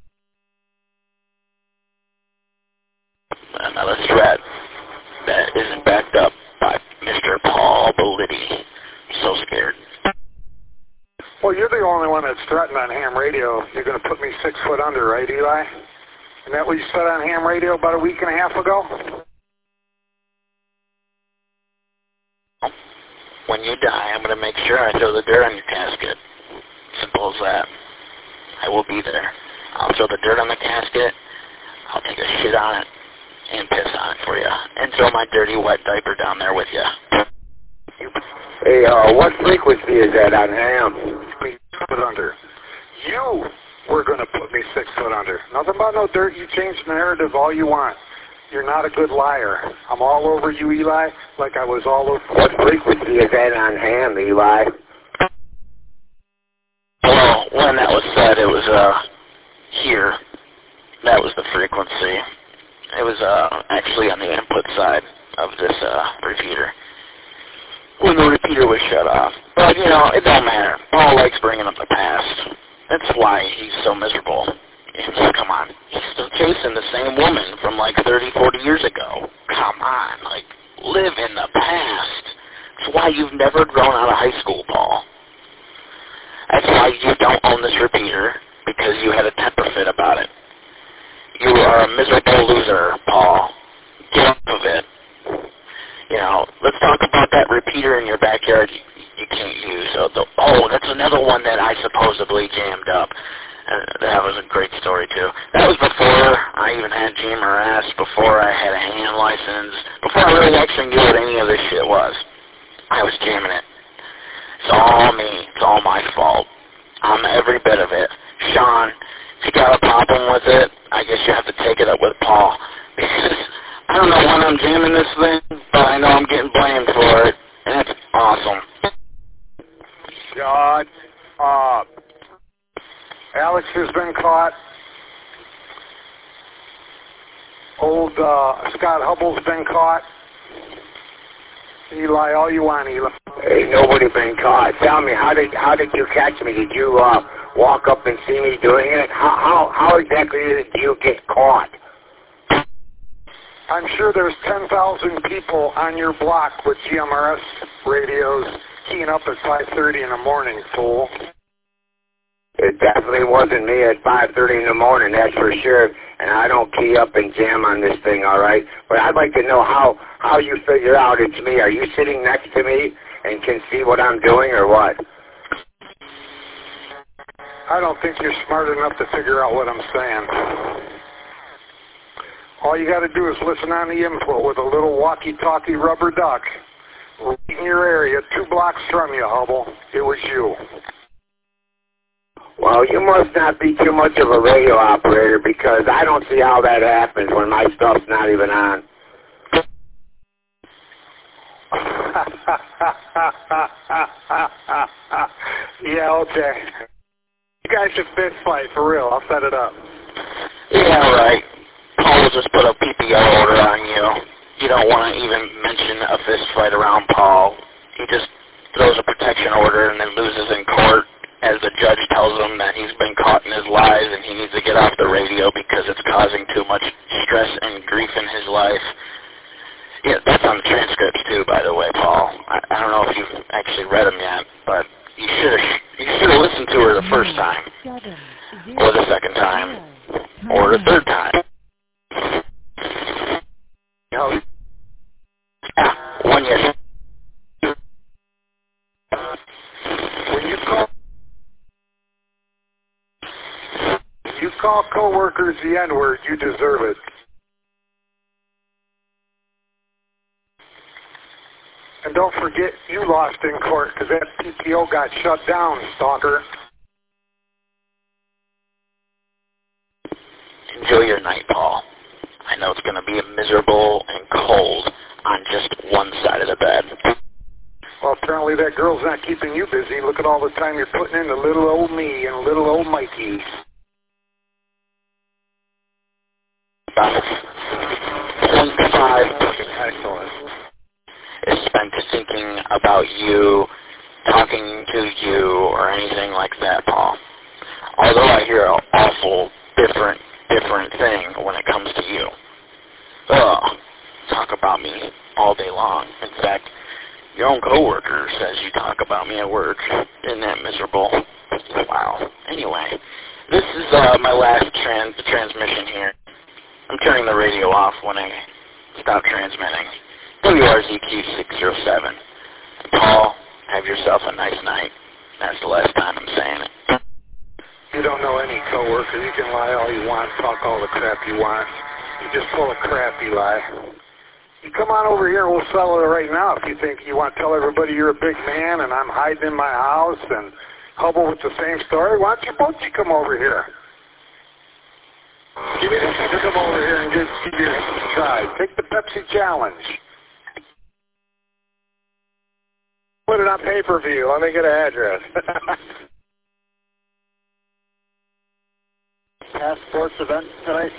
Another threat that isn't backed up by Mr. Paul Bellitti. I'm so scared. Well, you're the only one that's threatened on ham radio. You're going to put me 6 foot under, right, Eli? Isn't that what you said on ham radio about a week and a half ago? When you die, I'm going to make sure I throw the dirt on your casket. Simple as that. I will be there. I'll throw the dirt on the casket. I'll take a shit on it and piss on it for you. And throw my dirty, wet diaper down there with you. Hey, what frequency is that on ham? 6 foot under. You were going to put me 6 foot under. Nothing about no dirt. You change the narrative all you want. You're not a good liar. I'm all over you, Eli, like I was all over... What frequency is that on ham, Eli? Well, when that was said, it was, here. That was the frequency. It was, actually on the input side of this, repeater. When the repeater was shut off. But, it don't matter. Paul likes bringing up the past. That's why he's so miserable. Come on. He's still chasing the same woman from like 30, 40 years ago. Come on, like, live in the past. That's why you've never grown out of high school, Paul. That's why you don't own this repeater, because you had a temper fit about it. You are a miserable loser, Paul. Get off of it. You know, let's talk about that repeater in your backyard you can't use. Oh, that's another one that I supposedly jammed up. That was a great story, too. That was before I even had GMRS, before I had a hand license, before I really actually knew what any of this shit was. I was jamming it. It's all me. It's all my fault. I'm every bit of it. Sean, if you got a problem with it, I guess you have to take it up with Paul. Because I don't know when I'm jamming this thing, but I know I'm getting blamed for it, and it's awesome. Shut up. Alex has been caught. Old Scott Hubbell's been caught. Eli, all you want, Eli. Ain't nobody been caught. Tell me, how did you catch me? Did you walk up and see me doing it? How exactly did you get caught? I'm sure there's 10,000 people on your block with GMRS radios keying up at 5:30 in the morning, fool. It definitely wasn't me at 5:30 in the morning, that's for sure. And I don't key up and jam on this thing, all right? But I'd like to know how you figure out it's me. Are you sitting next to me and can see what I'm doing, or what? I don't think you're smart enough to figure out what I'm saying. All you got to do is listen on the input with a little walkie-talkie rubber duck. Right in your area, 2 blocks from you, Hubble. It was you. Well, you must not be too much of a radio operator, because I don't see how that happens when my stuff's not even on. Yeah, okay. You guys should fist fight, for real. I'll set it up. Yeah, right. Paul will just put a PPO order on you. You don't want to even mention a fist fight around Paul. He just throws a protection order and then loses in court as the judge tells him that he's been caught in his lies and he needs to get off the radio because it's causing too much stress and grief in his life. Yeah, that's on the transcripts too, by the way, Paul. I don't know if you've actually read them yet, but you should have listened to her the first time, or the second time, or the third time. You know, one yes. When you call coworkers the N-word, you deserve it. And don't forget, you lost in court because that PTO got shut down, stalker. Enjoy your night, Paul. I know it's going to be miserable and cold on just one side of the bed. Well, apparently that girl's not keeping you busy. Look at all the time you're putting into little old me and little old Mikey. About 0.5 excellent is spent thinking about you, talking to you, or anything like that, Paul. Although I hear an awful different thing when it comes to you. Talk about me all day long. In fact, your own coworker says you talk about me at work. Isn't that miserable? Wow. Anyway, this is my last transmission here. I'm turning the radio off when I stop transmitting. WRZQ 607. Paul, have yourself a nice night. That's the last time I'm saying it. You don't know any coworker. You can lie all you want, talk all the crap you want. You're just full of crap, Eli. You come on over here and we'll settle it right now if you think you want to tell everybody you're a big man and I'm hiding in my house and Hubble with the same story. Why don't you both come over here? Give me this to come over here and give your try. Take the Pepsi challenge. Put it on pay-per-view. Let me get an address. Past sports event tonight?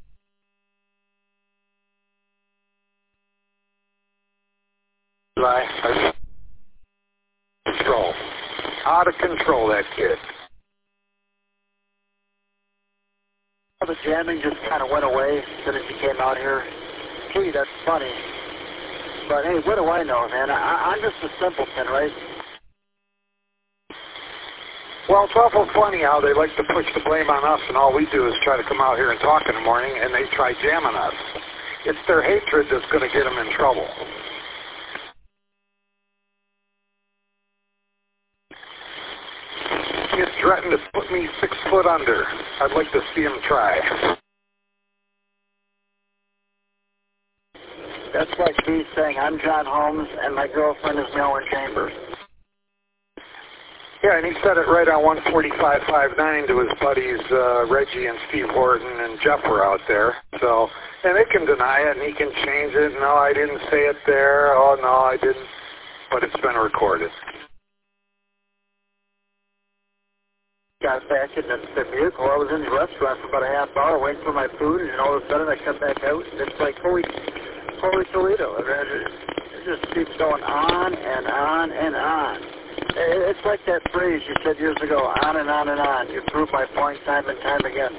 Control. Out of control, that kid. The jamming just kind of went away as soon as he came out here. Gee, that's funny. But hey, what do I know, man? I'm just a simpleton, right? Well, it's awful funny how they like to push the blame on us, and all we do is try to come out here and talk in the morning, and they try jamming us. It's their hatred that's going to get them in trouble. He's threatened to put me 6 foot under. I'd like to see him try. That's like me saying, I'm John Holmes, and my girlfriend is Melvin Chambers. Yeah, and he said it right on 145.59 to his buddies Reggie and Steve Horton and Jeff were out there. So, and they can deny it, and he can change it. No, I didn't say it there. Oh, no, I didn't. But it's been recorded. Got back in the vehicle. I was in the restaurant for about a half hour waiting for my food, and all of a sudden I come back out, and it's like, holy Toledo. It just keeps going on and on and on. It's like that phrase you said years ago, on and on and on. You prove my point time and time again.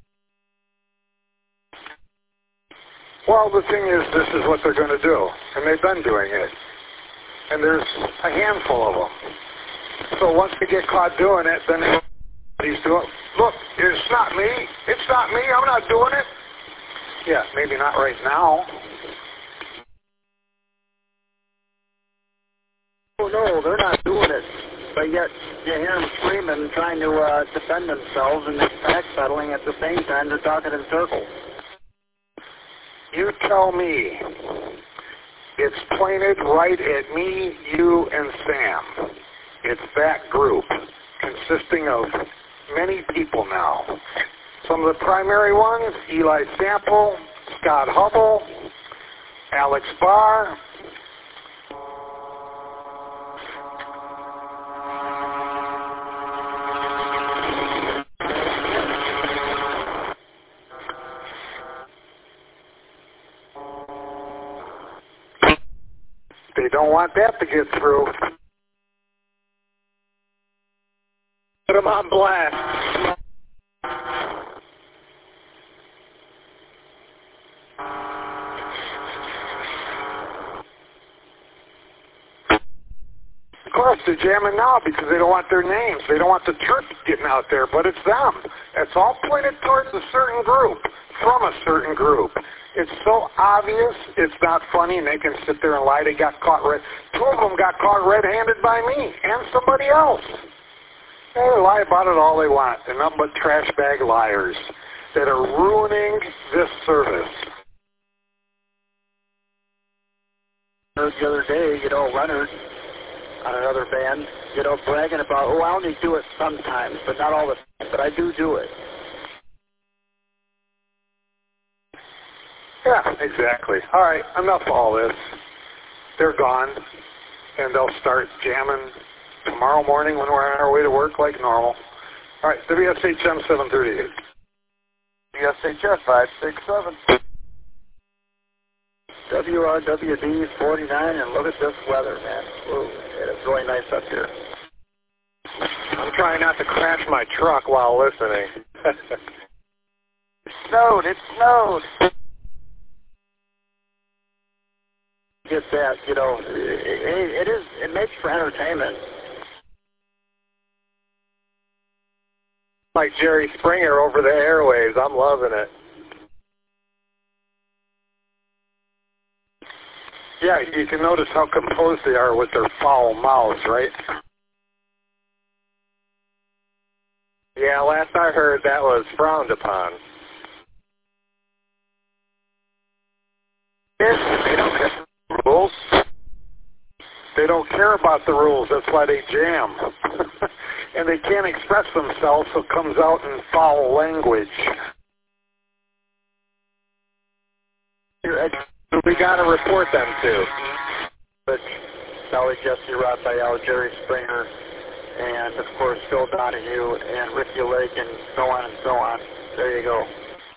Well, the thing is, this is what they're going to do, and they've been doing it. And there's a handful of them. So once they get caught doing it, then he's doing, look, it's not me. It's not me. I'm not doing it. Yeah, maybe not right now. Oh, no, they're not doing it. But yet you hear them screaming, trying to defend themselves, and they're backpedaling at the same time. They're talking in circles. You tell me. It's pointed right at me, you, and Sam. It's that group, consisting of many people now. Some of the primary ones, Eli Sample, Scott Hubble, Alex Barr. They don't want that to get through. Put them on blast. Of course, they're jamming now because they don't want their names. They don't want the truth getting out there, but it's them. It's all pointed towards a certain group, from a certain group. It's so obvious, it's not funny, and they can sit there and lie. They got caught two of them got caught red-handed by me and somebody else. They lie about it all they want. They're nothing but trash bag liars that are ruining this service. The other day, Leonard on another band, bragging about, oh, I only do it sometimes, but not all the time, but I do it. Yeah, exactly. All right, enough of all this. They're gone, and they'll start jamming tomorrow morning when we're on our way to work like normal. All right, WSHM 738. WSHF 567. WRWD 49, and look at this weather, man. Ooh, it's really nice up here. I'm trying not to crash my truck while listening. It snowed. Get that, it makes for entertainment. Like Jerry Springer over the airwaves. I'm loving it. Yeah, you can notice how composed they are with their foul mouths, right? Yeah, last I heard that was frowned upon. Yes, they don't care about the rules. They don't care about the rules. That's why they jam. And they can't express themselves, so it comes out in foul language. We got to report them to. But Sally Jesse Raphael, Jerry Springer, and of course Phil Donahue and Ricky Lake, and so on and so on. There you go.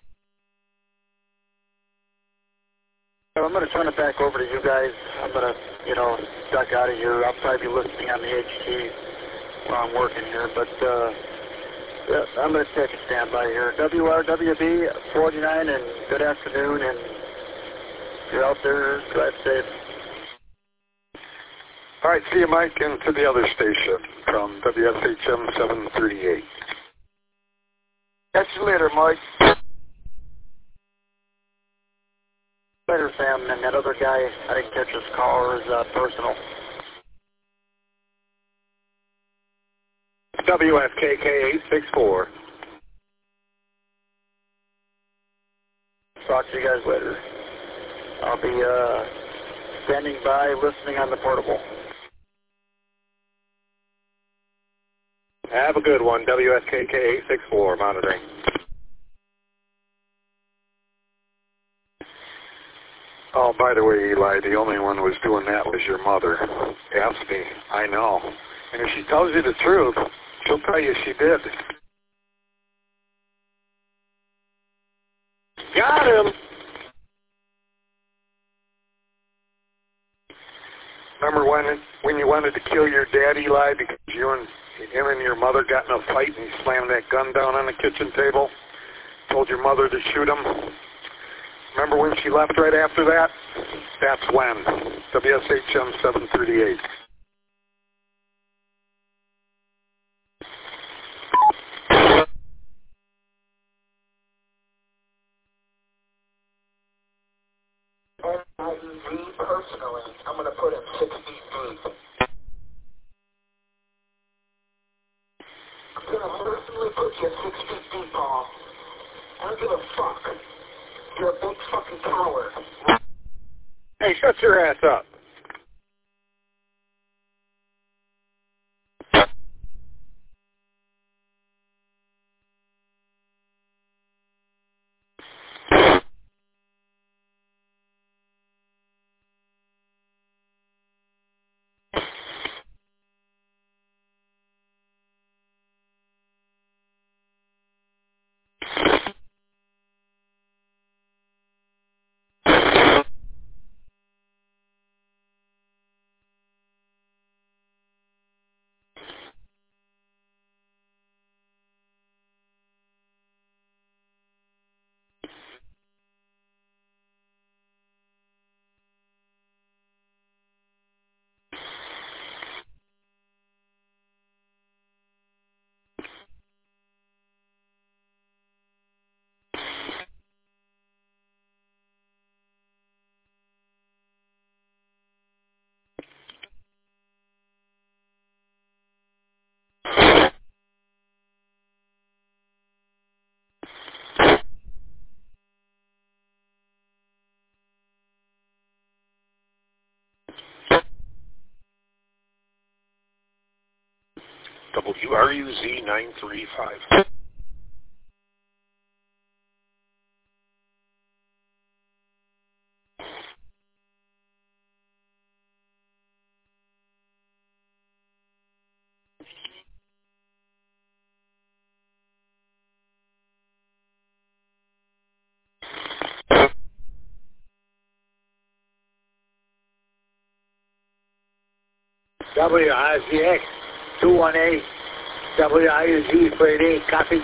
So I'm going to turn it back over to you guys. I'm going to, duck out of here. I'll probably be listening on the HT while I'm working here. But Yeah, I'm going to take a standby here. WRWB 49, and good afternoon, and if you're out there, drive safe. All right, see you, Mike, and to the other station from WSHM 738. Catch you later, Mike. Later, Sam, and that other guy, I didn't catch his call or his personal. WFKK 864. Talk to you guys later. I'll be standing by, listening on the portable. Have a good one. WSKK 864, monitoring. Oh, by the way, Eli, the only one who was doing that was your mother. Ask me. I know. And if she tells you the truth, she'll tell you she did. Got him! Remember when you wanted to kill your dad, Eli, because him and your mother got in a fight and he slammed that gun down on the kitchen table? Told your mother to shoot him? Remember when she left right after that? That's when. WSHM 738. Personally, I'm going to put him 6 feet deep. I'm going to personally put you 6 feet deep, Paul. I don't give a fuck. You're a big fucking coward. Hey, shut your ass up. WRUZ 935. WIZX 218. WIUZ 48. Copy.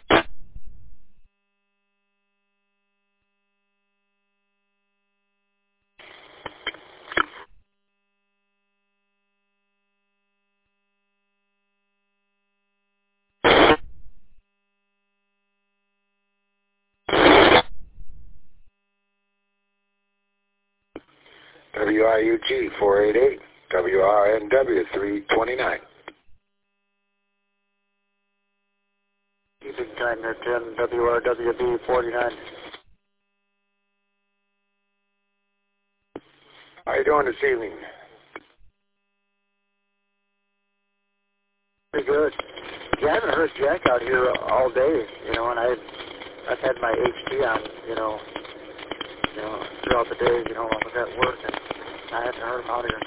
WIUG 488. WRNW 329. Keeping time there, Tim. WRWB 49. How you doing this evening? Pretty good. Yeah, I haven't heard Jack out here all day, and I've had my HT on, throughout the day, when I was at work, and I haven't heard him out here.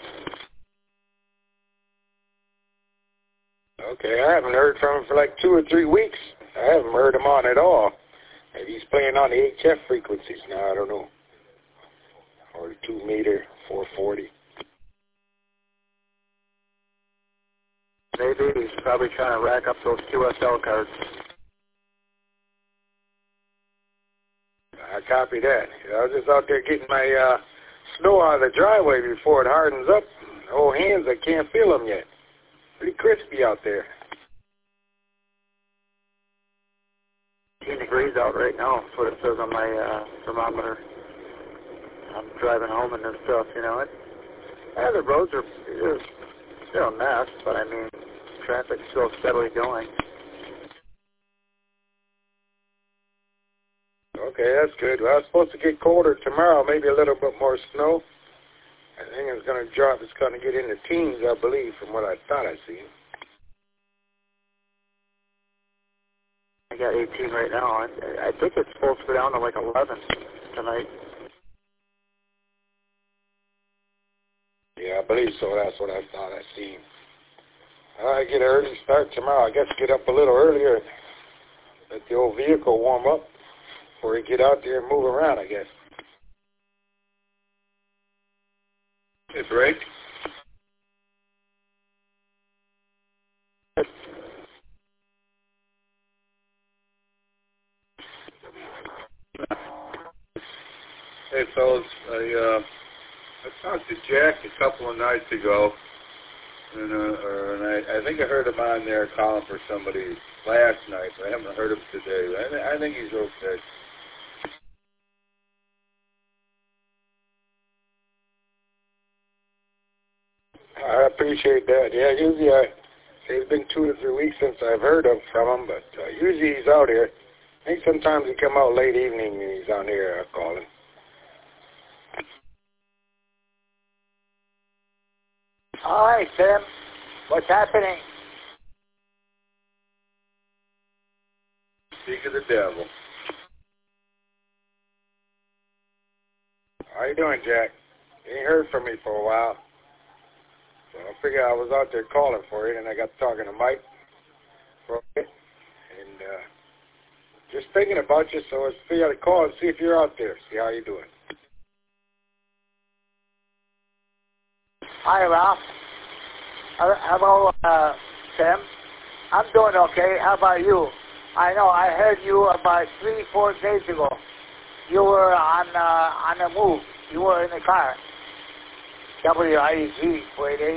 Okay, I haven't heard from him for like 2 or 3 weeks. I haven't heard him on at all. Maybe he's playing on the HF frequencies now, I don't know. Or the 2 meter, 440. Maybe he's probably trying to rack up those QSL cards. I copy that. I was just out there getting my snow out of the driveway before it hardens up. Old hands, I can't feel them yet. Pretty crispy out there. 18 degrees out right now. That's what it says on my thermometer. I'm driving home and this stuff, you know. The roads are still a mess, but I mean, traffic's still steadily going. Okay, that's good. Well, it's supposed to get colder tomorrow, maybe a little bit more snow. I think it's going to drop. It's going to get in the teens, I believe, from what I thought I seen. I got 18 right now. I think it's supposed to go down to like 11 tonight. Yeah, I believe so. That's what I thought I seen. I get an early start tomorrow. I guess get up a little earlier, let the old vehicle warm up before you get out there and move around, I guess. It's right. Hey fellas, I talked to Jack a couple of nights ago, and I think I heard him on there calling for somebody last night, but I haven't heard him today. I think he's okay. I appreciate that. Yeah, usually it's been 2 to 3 weeks since I've heard from him, but usually he's out here. I think sometimes he come out late evening and he's on here calling. All right, Tim. What's happening? Speak of the devil. How you doing, Jack? You ain't heard from me for a while. So I figured I was out there calling for you, and I got talking to Mike for a bit. And just thinking about you, so I figured I'd call and see if you're out there, see how you're doing. Hi, Ralph. Hello, Tim. I'm doing okay. How about you? I know I heard you about 3-4 days ago. You were on the move. You were in the car. WIEG 488.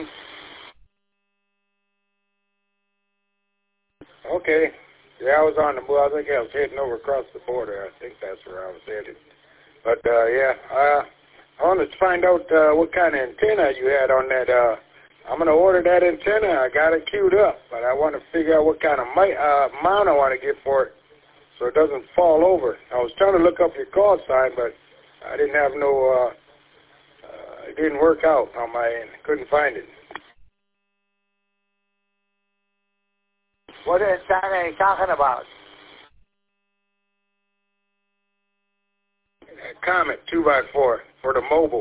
Okay. Yeah, I was on the move. I think I was heading over across the border. I think that's where I was headed. But, yeah, I wanted to find out what kind of antenna you had on that. I'm going to order that antenna. I got it queued up, but I want to figure out what kind of mount I want to get for it so it doesn't fall over. I was trying to look up your call sign, but I didn't have no, it didn't work out on my end. Couldn't find it. What antenna are you talking about? Comet 2x4 for the mobile.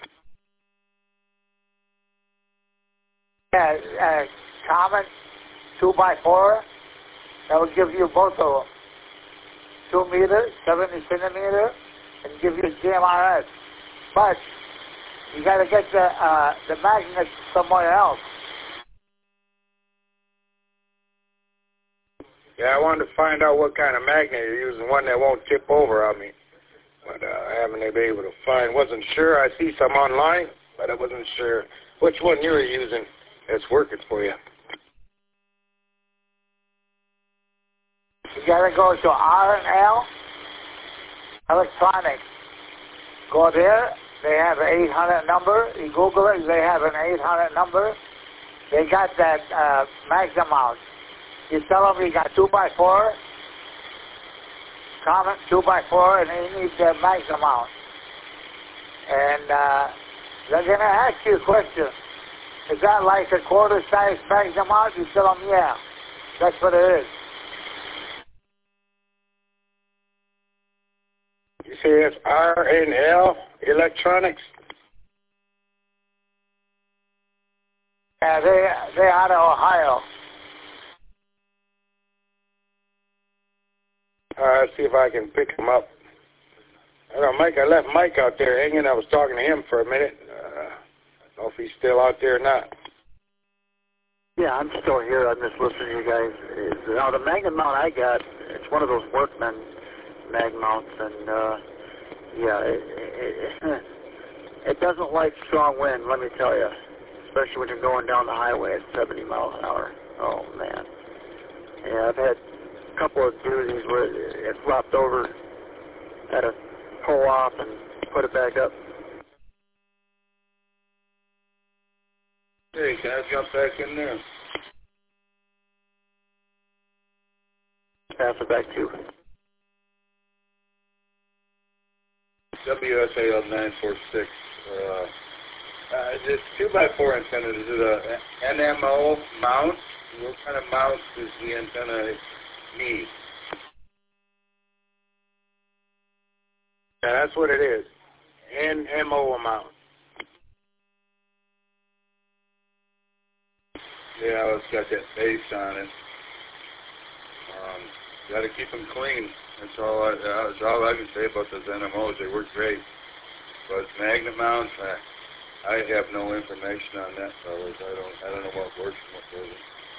Yeah, Comet 2x4. That will give you both of them. 2 meters, 70 centimeter, and give you GMRS. But you got to get the magnet somewhere else. Yeah, I wanted to find out what kind of magnet you're using, one that won't tip over on me. But I haven't been able to find. Wasn't sure. I see some online, but I wasn't sure which one you were using that's working for you. You got to go to R&L Electronics. Go there. They have an 800 number. You Google it. They have an 800 number. They got that Magnum mount. You tell them you got 2x4, Comet 2x4, and you need the Magnum mount. And they're going to ask you a question. Is that like a quarter-size Magnum mount? You tell them, yeah. That's what it is. You say it's R&L Electronics? Yeah, they're out of Ohio. All right, see if I can pick him up. I don't know, I left Mike out there hanging. I was talking to him for a minute. I don't know if he's still out there or not. Yeah, I'm still here. I'm just listening to you guys. Now, the Magnum mount I got, it's one of those workman mag mounts, and Yeah, it doesn't like strong wind, let me tell you. Especially when you're going down the highway at 70 miles an hour. Oh, man. Yeah, I've had a couple of doozies where it flopped over, had to pull off and put it back up. Hey, can I jump back in there? Pass it back to you. WSAL 946. This 2x4 antenna, is it a NMO mount? What kind of mount does the antenna need? Yeah, that's what it is. NMO amount. Yeah, it's got that base on it. Got to keep them clean. That's all I can say about those NMOs. They work great. But magnet mounts, I have no information on that, fellas. I don't know what works and what doesn't.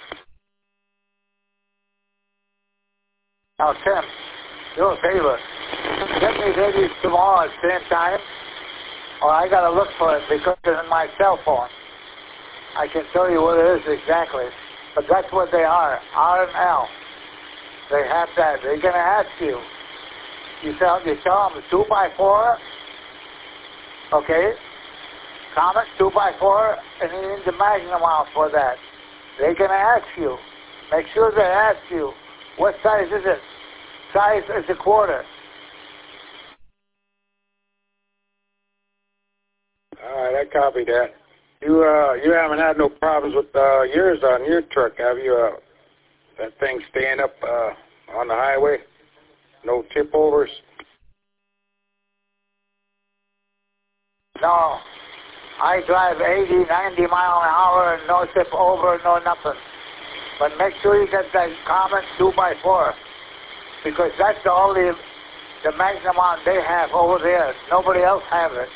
Now, Tim, do a favor. Get me ready tomorrow at the same time, or I got to look for it because it's in my cell phone. I can tell you what it is exactly. But that's what they are, R and L. They have that. They're going to ask you. You tell them 2x4, okay? Comet 2x4, and you need the magnum out for that. They're going to ask you. Make sure they ask you, what size is it? Size is a quarter. All right, I copy that. You haven't had no problems with yours on your truck, have you? That thing staying up on the highway? No tip overs? No. I drive 80, 90 mile an hour, no tip over, no nothing. But make sure you get that Comet 2x4, because that's the magnum on they have over there. Nobody else has it.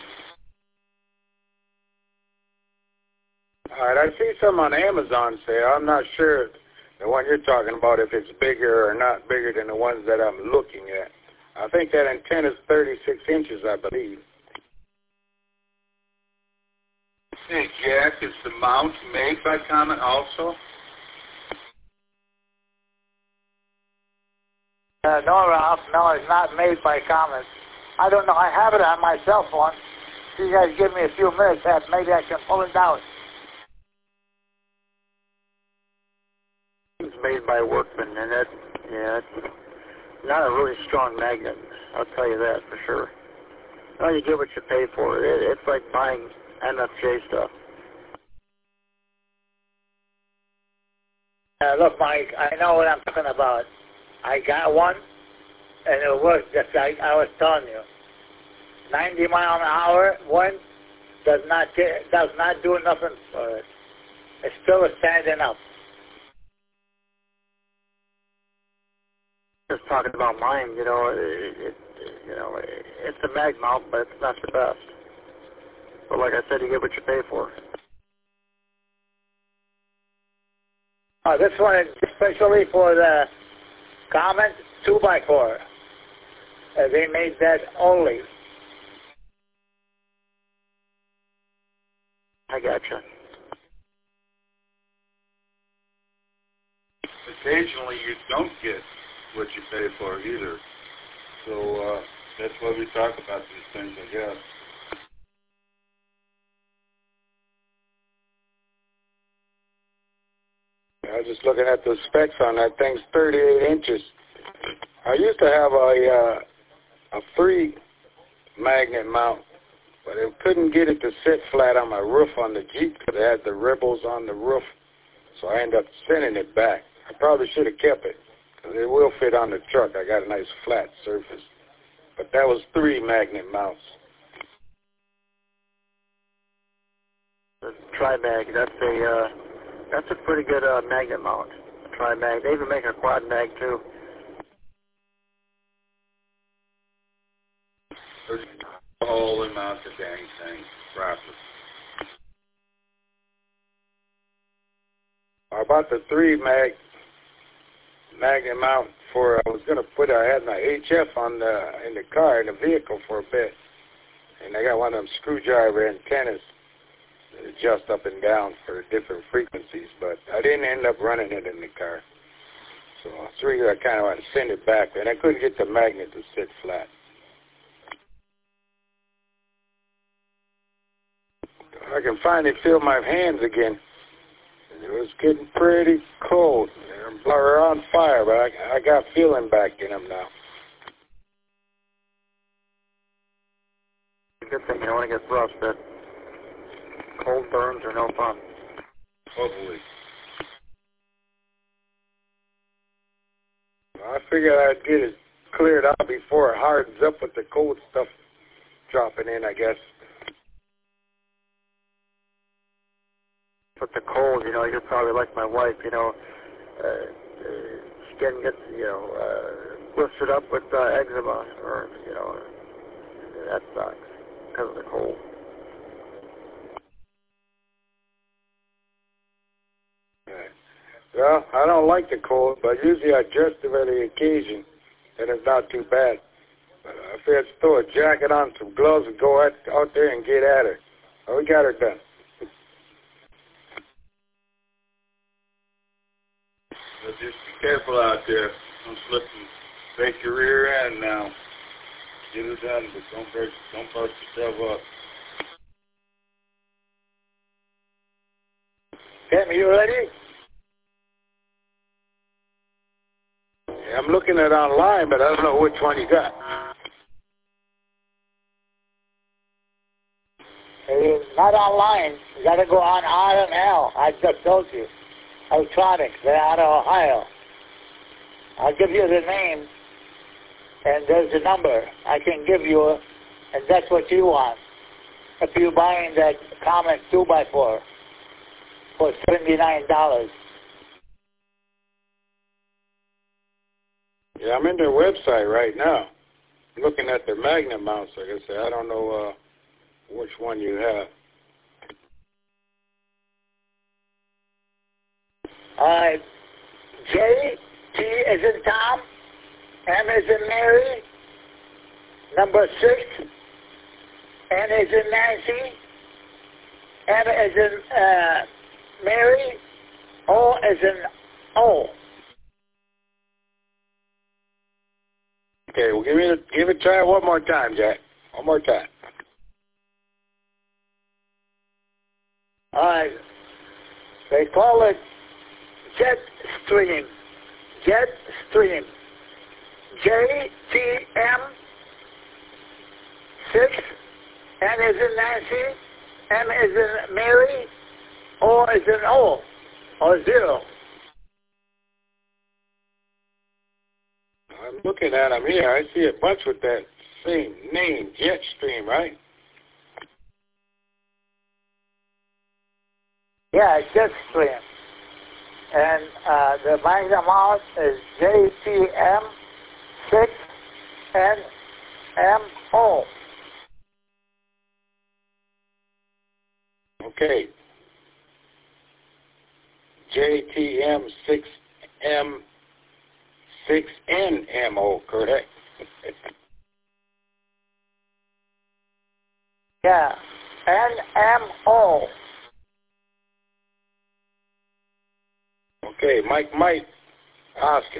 All right, I see some on Amazon sale. I'm not sure the one you're talking about, if it's bigger or not bigger than the ones that I'm looking at. I think that antenna is 36 inches, I believe. Hey, Jack, is the mount made by Comet also? No, Ralph, no, it's not made by Comet. I don't know. I have it on my cell phone. If you guys give me a few minutes, maybe I can pull it out. It's made by Workman, and it's not a really strong magnet. I'll tell you that for sure. Well, you get what you pay for. It's like buying MFJ stuff. Look, Mike, I know what I'm talking about. I got one, and it worked just like I was telling you. 90 mile an hour, one does not do nothing for it. It's still standing up. Just talking about mine, it's a mag mount, but it's not the best. But like I said, you get what you pay for. This one is especially for the Comet 2x4. They made that only. I gotcha. Occasionally you don't get what you pay for either. So that's why we talk about these things, I guess. I was just looking at the specs on that thing's 38 inches. I used to have a free magnet mount, but I couldn't get it to sit flat on my roof on the Jeep because it had the ripples on the roof, so I ended up sending it back. I probably should have kept it because it will fit on the truck. I got a nice flat surface. But that was 3 magnet mounts. The Tri-Mag, that's a pretty good magnet mount. Tri-Mag. They even make a quad mag too. There's a hole and mount the dang thing properly. How about the 3 magnet mount for, I was going to put, I had my HF in the car, in the vehicle for a bit. And I got one of them screwdriver antennas that adjust up and down for different frequencies, but I didn't end up running it in the car. So I kind of want to send it back, and I couldn't get the magnet to sit flat. I can finally feel my hands again. It was getting pretty cold. They're on fire, but I got feeling back in them now. Good thing you don't want to get frostbit. Cold burns are no fun. Hopefully. I figured I'd get it cleared out before it hardens up with the cold stuff dropping in, I guess. But the cold, you're probably like my wife, skin gets, blistered up with eczema, or, that sucks because of the cold. Right. Well, I don't like the cold, but usually I dress it for the occasion, and it's not too bad. But I figured to throw a jacket on, some gloves, and go out there and get at her. Well, we got her done. So just be careful out there. Don't slip and break your rear end now. Get it done, but don't bust yourself up. Tim, you ready? Yeah, I'm looking at it online, but I don't know which one you got. It's not online. You got to go on RML. I just told you. Electronics. They're out of Ohio. I'll give you the name, and there's a number I can give you, and that's what you want. If you're buying that Comet 2x4 for $79. Yeah, I'm in their website right now, looking at their magnet mounts. Like I said, I don't know which one you have. J, T as in Tom, M as in Mary, number 6, N as in Nancy, M as in Mary, O as in O. Okay, well, give it a try one more time, Jack. One more time. All right. They call it Jet Stream. Jet Stream. JTM 6, N as in Nancy, M as in Mary, O as in O, or 0. I'm looking at them here. I see a bunch with that same name, Jetstream, right? Yeah, Jetstream. And the magnet mount is JTM 6NMO. Okay. JTM 6NMO, correct? Yeah, NMO. Okay, Mike Oscar.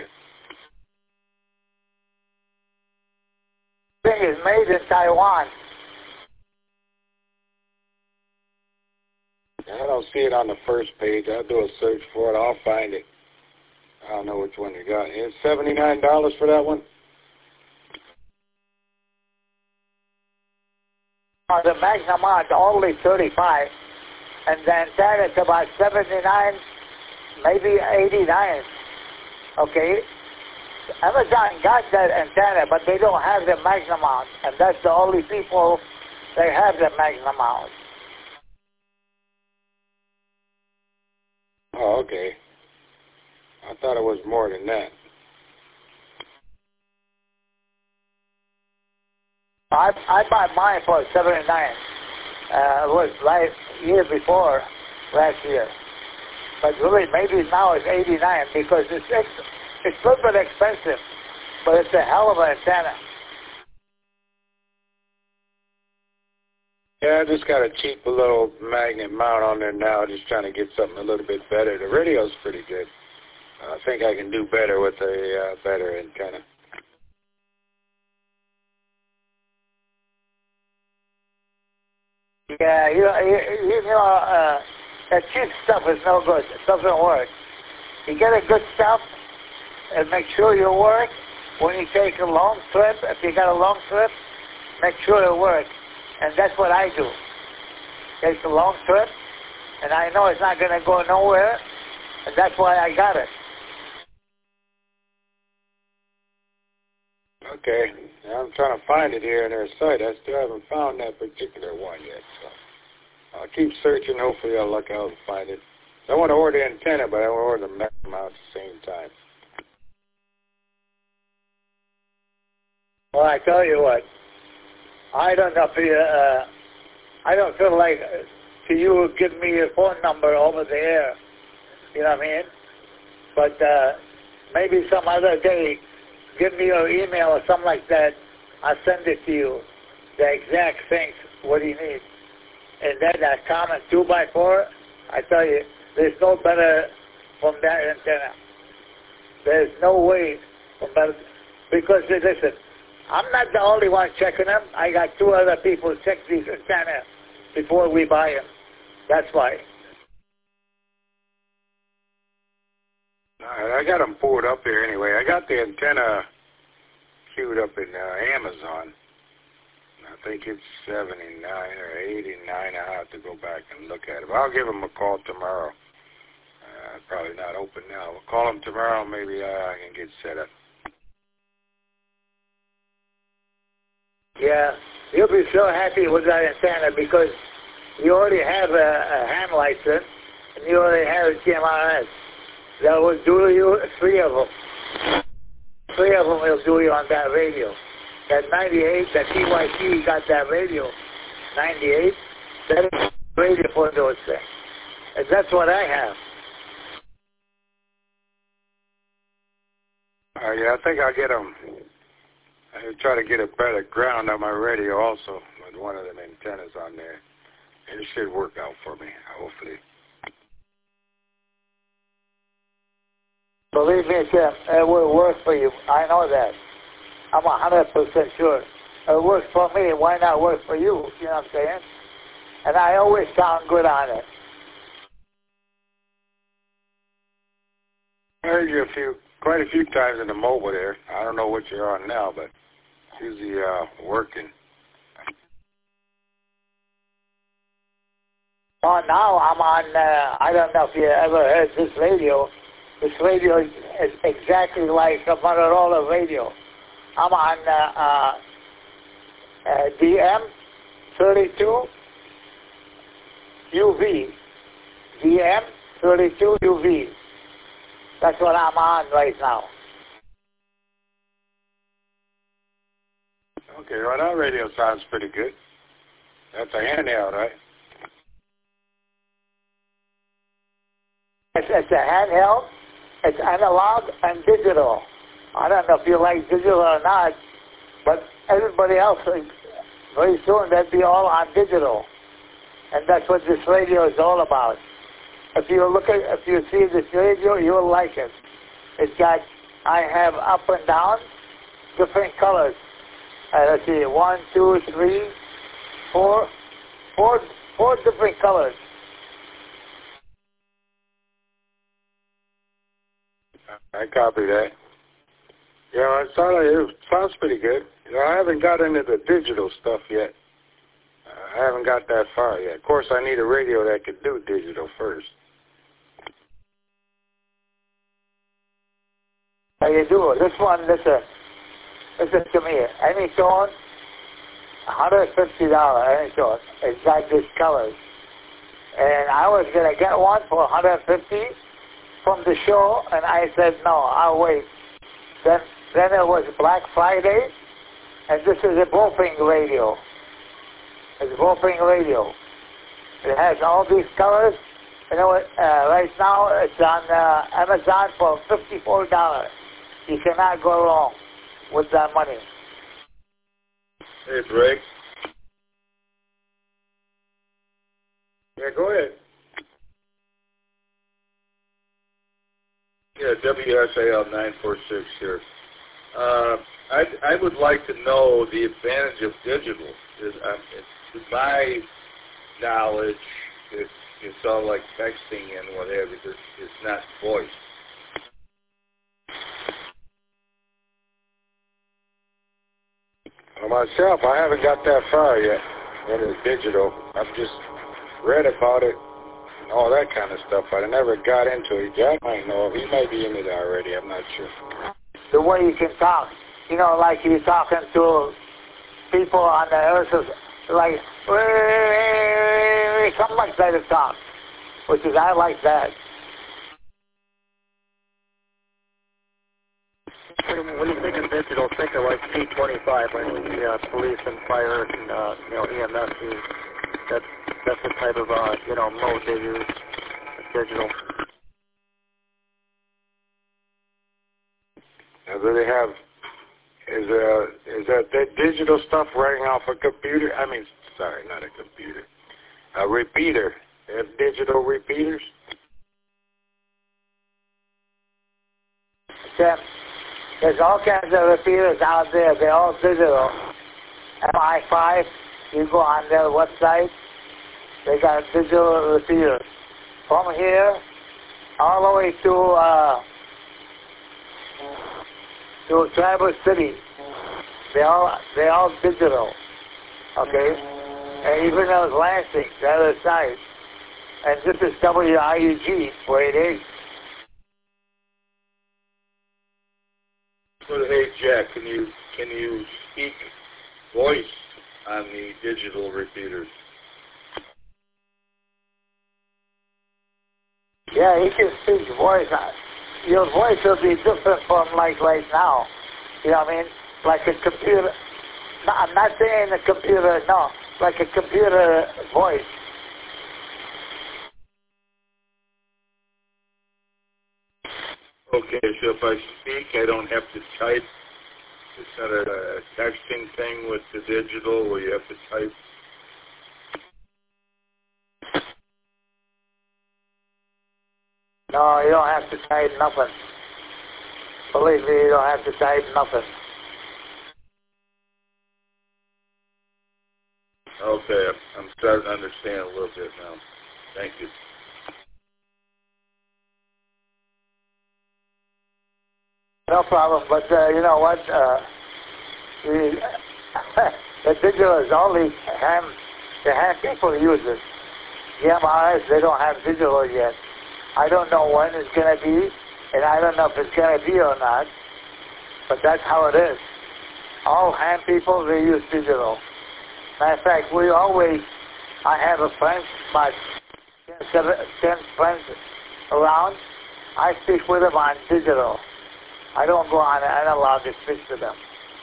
Thing is made in Taiwan. I don't see it on the first page. I'll do a search for it. I'll find it. I don't know which one you got. It's $79 for that one? The Magnum is only 35, and the antenna is about 79, maybe 89. Okay? Amazon got that antenna, but they don't have the Magnum mount, and that's the only people they have the Magnum mount. Oh, okay. I thought it was more than that. I bought mine for $79. It was year before last year. But really, maybe now it's $89 because the It's a little bit expensive, but it's a hell of an antenna. Yeah, I just got a cheap little magnet mount on there now, just trying to get something a little bit better. The radio's pretty good. I think I can do better with a better antenna. Yeah, that cheap stuff is no good. It doesn't work. You get a good stuff and make sure you work. When you take a long trip, if you got a long trip, make sure it works. And that's what I do. Take a long trip, and I know it's not going to go nowhere, and that's why I got it. Okay, now I'm trying to find it here in their site. I still haven't found that particular one yet, so I'll keep searching. Hopefully I'll look out and find it. I want to order the antenna, but I want to order the magnet mount at the same time. Well, I tell you what, I don't know if you, I don't feel like to you give me your phone number over the air, you know what I mean? But maybe some other day, give me your email or something like that. I'll send it to you, the exact things, what you need. And then that common 2x4, I tell you, there's no better from that antenna. There's no way from better, because listen, I'm not the only one checking them. I got 2 other people check these antennas before we buy them. That's why. I got them pulled up here anyway. I got the antenna queued up in Amazon. I think it's 79 or 89. I'll have to go back and look at it. But I'll give them a call tomorrow. Probably not open now. We'll call them tomorrow. Maybe I can get set up. Yeah, you'll be so happy with that antenna because you already have a hand license and you already have a GMRS. That will do you 3 of them. 3 of them will do you on that radio. That 98, that TYC got that radio. 98, that is radio for those things. And that's what I have. Yeah, I think I'll get them. I'll try to get a better ground on my radio also with one of them antennas on there. It should work out for me, hopefully. Believe me, Tim, it will work for you. I know that. I'm 100% sure. It works for me. Why not work for you? You know what I'm saying? And I always sound good on it. I heard you quite a few times in the mobile there. I don't know what you're on now, but it's usually working. Oh, now I'm on, I don't know if you ever heard this radio. This radio is exactly like a Motorola radio. I'm on DM32 UV. DM32 UV. That's what I'm on right now. Okay, well, that radio sounds pretty good. That's a handheld, right? It's a handheld. It's analog and digital. I don't know if you like digital or not, but everybody else, very soon, they'll be all on digital. And that's what this radio is all about. If you see this radio, you'll like it. It's got, I have up and down, different colors. Let's see, 1, 2, 3, 4 different colors. I copy that. Yeah, it sounds pretty good. I haven't got into the digital stuff yet. I haven't got that far yet. Of course, I need a radio that could do digital first. How you do? This one, listen to me. Any tone, $150, any tone. It's got these colors. And I was going to get one for $150 from the show, and I said, no, I'll wait. Then it was Black Friday, and this is a Bofing radio. It's a Bofing radio. It has all these colors. You know, right now it's on Amazon for $54. You cannot go wrong with that money. Hey, Drake. Yeah, go ahead. Yeah, WSAL 946 here. I would like to know the advantage of digital. To my knowledge, it's all like texting and what have you. It's not voice. Myself, I haven't got that far yet in the digital. I've just read about it, all that kind of stuff, but I never got into it. Jack might know. He might be in it already. I'm not sure. The way you can talk, you know, like you're talking to people on the earth, like, something like that to talk, which is, I like that. When you think of digital, think of like P25, when the police and fire and EMS use. That's the type of mode they use. Digital. Now, do they have? Is that digital stuff running off a computer? I mean, sorry, not a computer. A repeater. They have digital repeaters. Tim, there's all kinds of repeaters out there. They're all digital. MI5, you go on their website, they got digital repeaters. From here, all the way to Traverse City, they're all digital. Okay? And even those Lansing, the other side. And this is WIUG 488. But hey, Jack, can you speak voice on the digital repeaters? Yeah, he can speak voice. Your voice will be different from like right now. You know what I mean? Like a computer. No, I'm not saying a computer, no. Like a computer voice. Okay, so if I speak, I don't have to type. It's not a texting thing with the digital where you have to type. No, you don't have to type nothing. Believe me, you don't have to type nothing. Okay, I'm starting to understand a little bit now. Thank you. No problem, but you know what? The digital is only the ham people use it. The MRIs, they don't have digital yet. I don't know when it's going to be, and I don't know if it's going to be or not, but that's how it is. All ham people, they use digital. Matter of fact, I have a friend, about 10 friends around. I speak with them on digital. I don't go on analog to speak to them.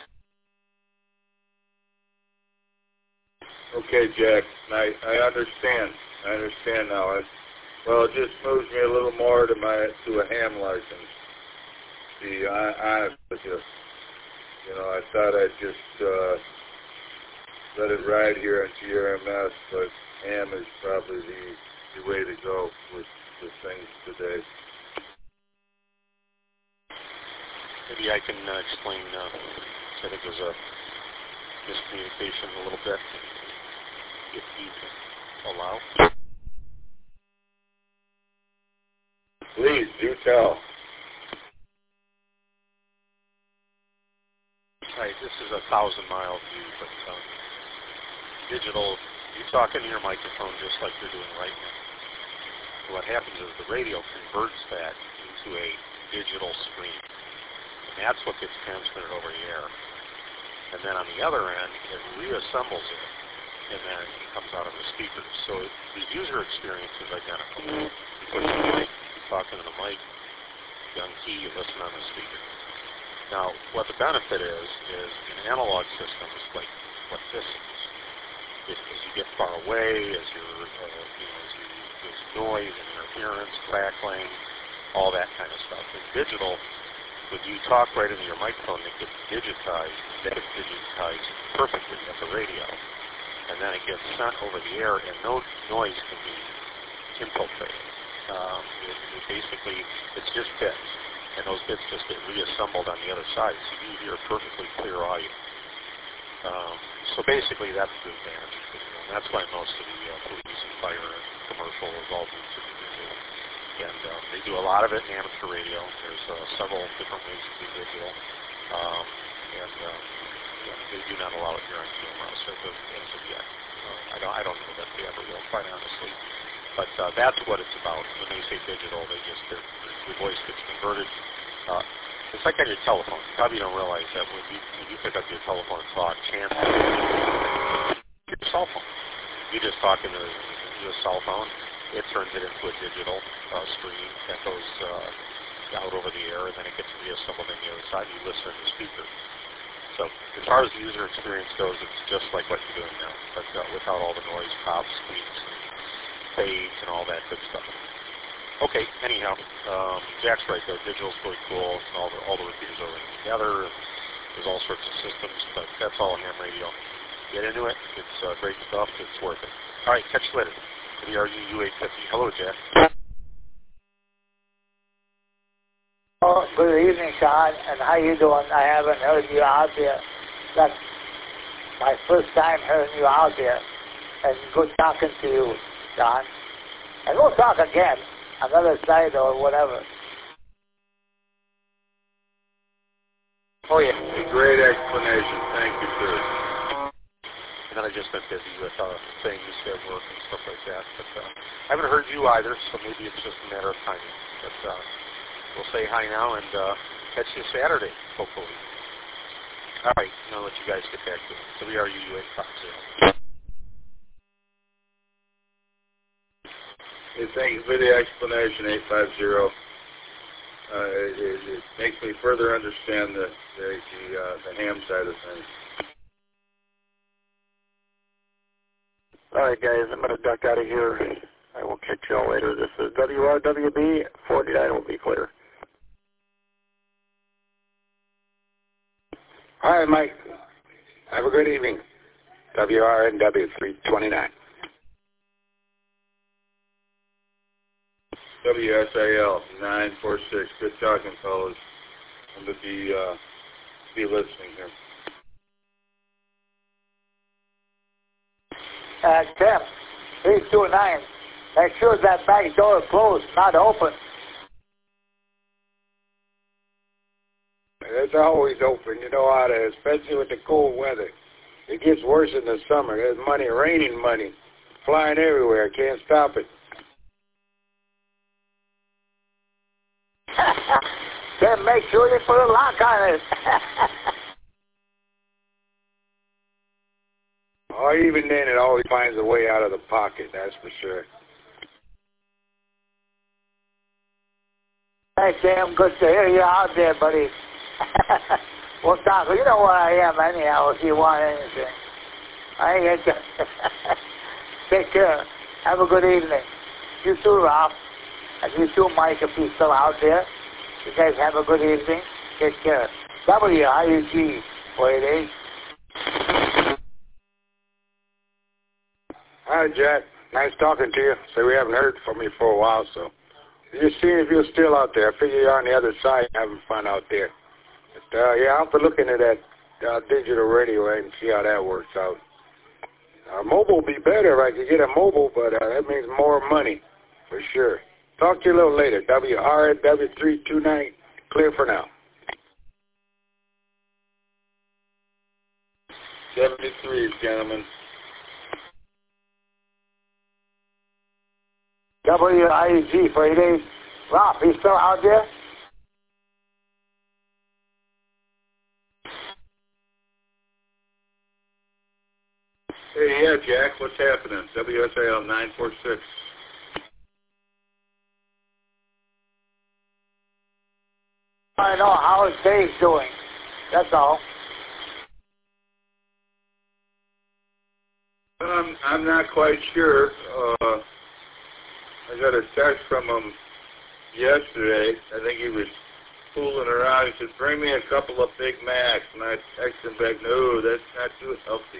Okay, Jack, I understand. I understand now. Well, it just moves me a little more to a ham license. To be honest with you. You know, I thought I'd just let it ride here on GRMS, but ham is probably the way to go with things today. Maybe I can explain, I think there's a miscommunication a little bit, if you can allow. Please, do tell. Right, this is a 1,000-mile view, but digital, you talk into your microphone just like you're doing right now. What happens is the radio converts that into a digital stream. And that's what gets transmitted over the air. And then on the other end, it reassembles it, and then it comes out of the speakers. So the user experience is identical. You put the mic, you're talking to the mic, you unkey, you listen on the speaker. Now, what the benefit is in analog systems like what this is, as you get far away, as there's noise and interference, crackling, all that kind of stuff. In digital, when you talk right into your microphone, it gets digitized. That is digitized perfectly at the radio. And then it gets sent over the air, and no noise can be infiltrated. It's just bits, and those bits just get reassembled on the other side, so you hear perfectly clear audio. So basically, that's the advantage of video, and that's why most of the police and fire and commercial is all moved to digital. And they do a lot of it in amateur radio. There's several different ways to do digital, and they do not allow it here on QMS as of yet. I don't know that they ever will, quite honestly. But that's what it's about. When they say digital, your voice gets converted. It's like on your telephone. You probably don't realize that when you pick up your telephone and talk, chances your cell phone. You just talk into your cell phone. It turns it into a digital stream that goes out over the air, and then it gets reassembled on the other side. You listen to the speaker. So as far as the user experience goes, it's just like what you're doing now, but without all the noise, pops, squeaks, fades, and all that good stuff. Okay, anyhow, Jack's right though. Digital's really cool. All the repeaters are linked together. And there's all sorts of systems, but that's all ham radio. Get into it. It's great stuff. It's worth it. All right, catch you later. The RU 850. Hello, Jack. Oh, good evening, Sean, and how you doing? I haven't heard you out there. That's my first time hearing you out there, and good talking to you, Sean. And we'll talk again, another side or whatever. Oh, yeah. A great explanation. Thank you, sir. And then I've just been busy with things at work and stuff like that. But I haven't heard you either, so maybe it's just a matter of timing. But we'll say hi now and catch you Saturday, hopefully. All right, I'm going to let you guys get back to it. WRU 850. Hey, thank you for the explanation, 850. It makes me further understand the ham side of things. All right, guys, I'm going to duck out of here. I will catch you all later. This is WRWB. 49 will be clear. Hi, Mike. Have a good evening. WRNW 329. WSAL 946. Good talking, fellas. I'm going to be listening here. Tim, 329. Make sure that back door is closed, not open. It's always open, you know how to, especially with the cold weather. It gets worse in the summer. There's money, raining money, flying everywhere. Can't stop it. Then make sure you put a lock on it. Or even then, it always finds a way out of the pocket, that's for sure. Hey, Sam, good to hear you out there, buddy. We'll talk. You know where I am anyhow if you want anything. I ain't get you. Take care. Have a good evening. You too, Rob. And you too, Mike, if you're still out there. You guys have a good evening. Take care. WIUG 488. Hi, Jack. Nice talking to you. So we haven't heard from you for a while, so just seeing if you're still out there. I figure you're on the other side having fun out there. But, yeah, I'll have to look into that digital radio and see how that works out. Mobile would be better if I could get a mobile, but that means more money for sure. Talk to you a little later. WRW329, clear for now. 73, gentlemen. WIUG 488. Rob, you still out there? Hey, yeah, Jack, what's happening? WSAL 946. I know how his day's doing. That's all. I'm not quite sure. I got a text from him yesterday. I think he was fooling around. He said, bring me a couple of Big Macs. And I texted him back, no, that's not too healthy.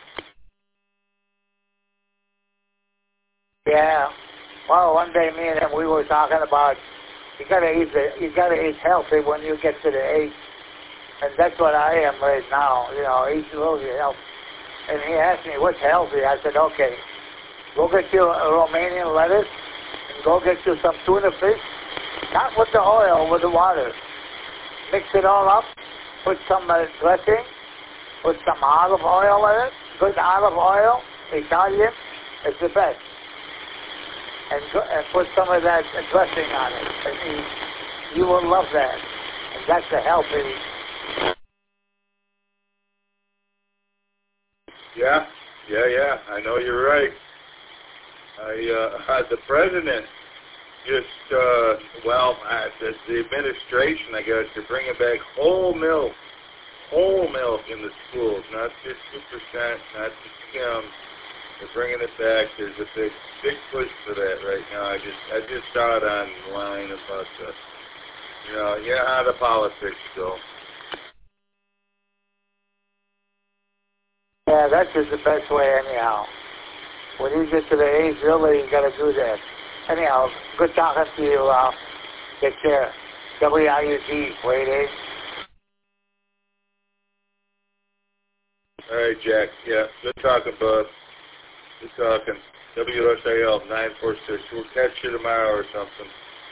Yeah. Well, one day me and him, we were talking about you gotta eat healthy when you get to the age, and that's what I am right now. You know, eat a little bit healthy. And he asked me what's healthy. I said, okay, go get you a Romanian lettuce, and go get you some tuna fish, not with the oil, with the water. Mix it all up. Put some dressing. Put some olive oil in it. Good olive oil, Italian. It's the best. And put some of that dressing on it. And you will love that. And that's a healthy. Yeah. I know you're right. The president just, the administration, I guess, they're bringing back whole milk in the schools, not just 2%, not just Skims. They're bringing it back. There's a big push for that right now. I just saw it online about how the politics go. Yeah, that's just the best way anyhow. When you get to the age, really, you got to do that. Anyhow, good talking to you. Take care. WIUD, wait, eh? All right, Jack. Yeah, good talking, bud. Good talking. WSAL 946. We'll catch you tomorrow or something.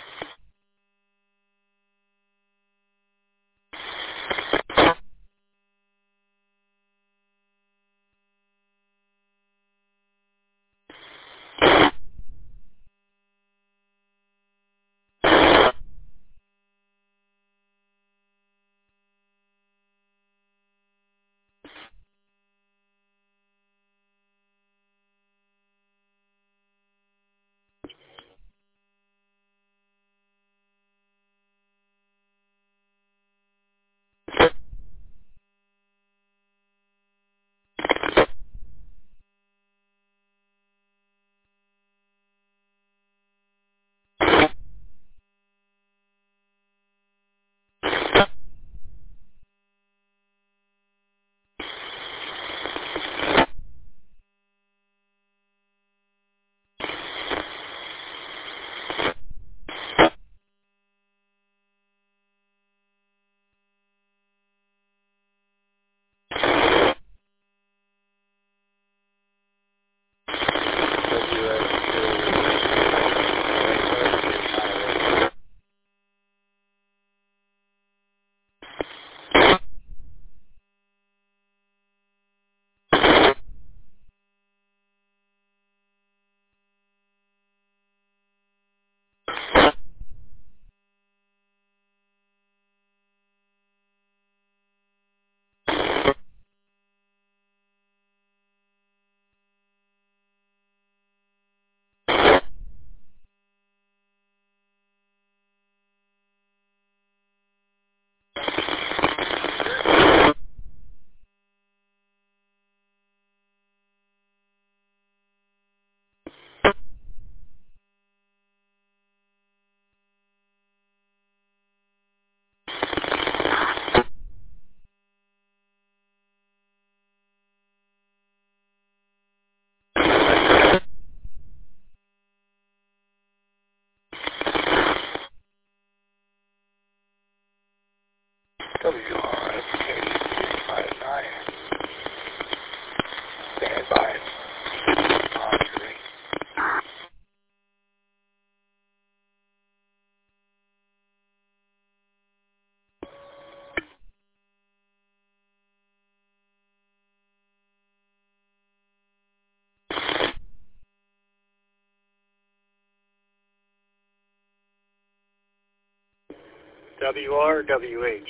WRWH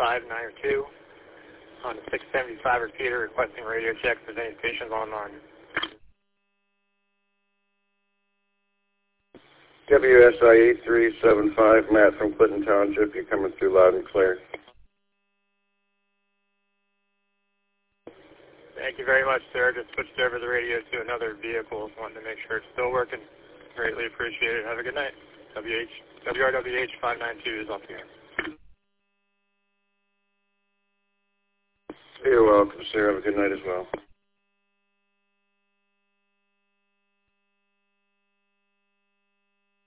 592 on 675 repeater requesting radio check for any stations online. WSI 8375, Matt from Clinton Township. You're coming through loud and clear. Thank you very much, sir. Just switched over the radio to another vehicle. Wanted to make sure it's still working. Greatly appreciate it. Have a good night. WRWH 592 is off the air. You're welcome, sir. Have a good night as well.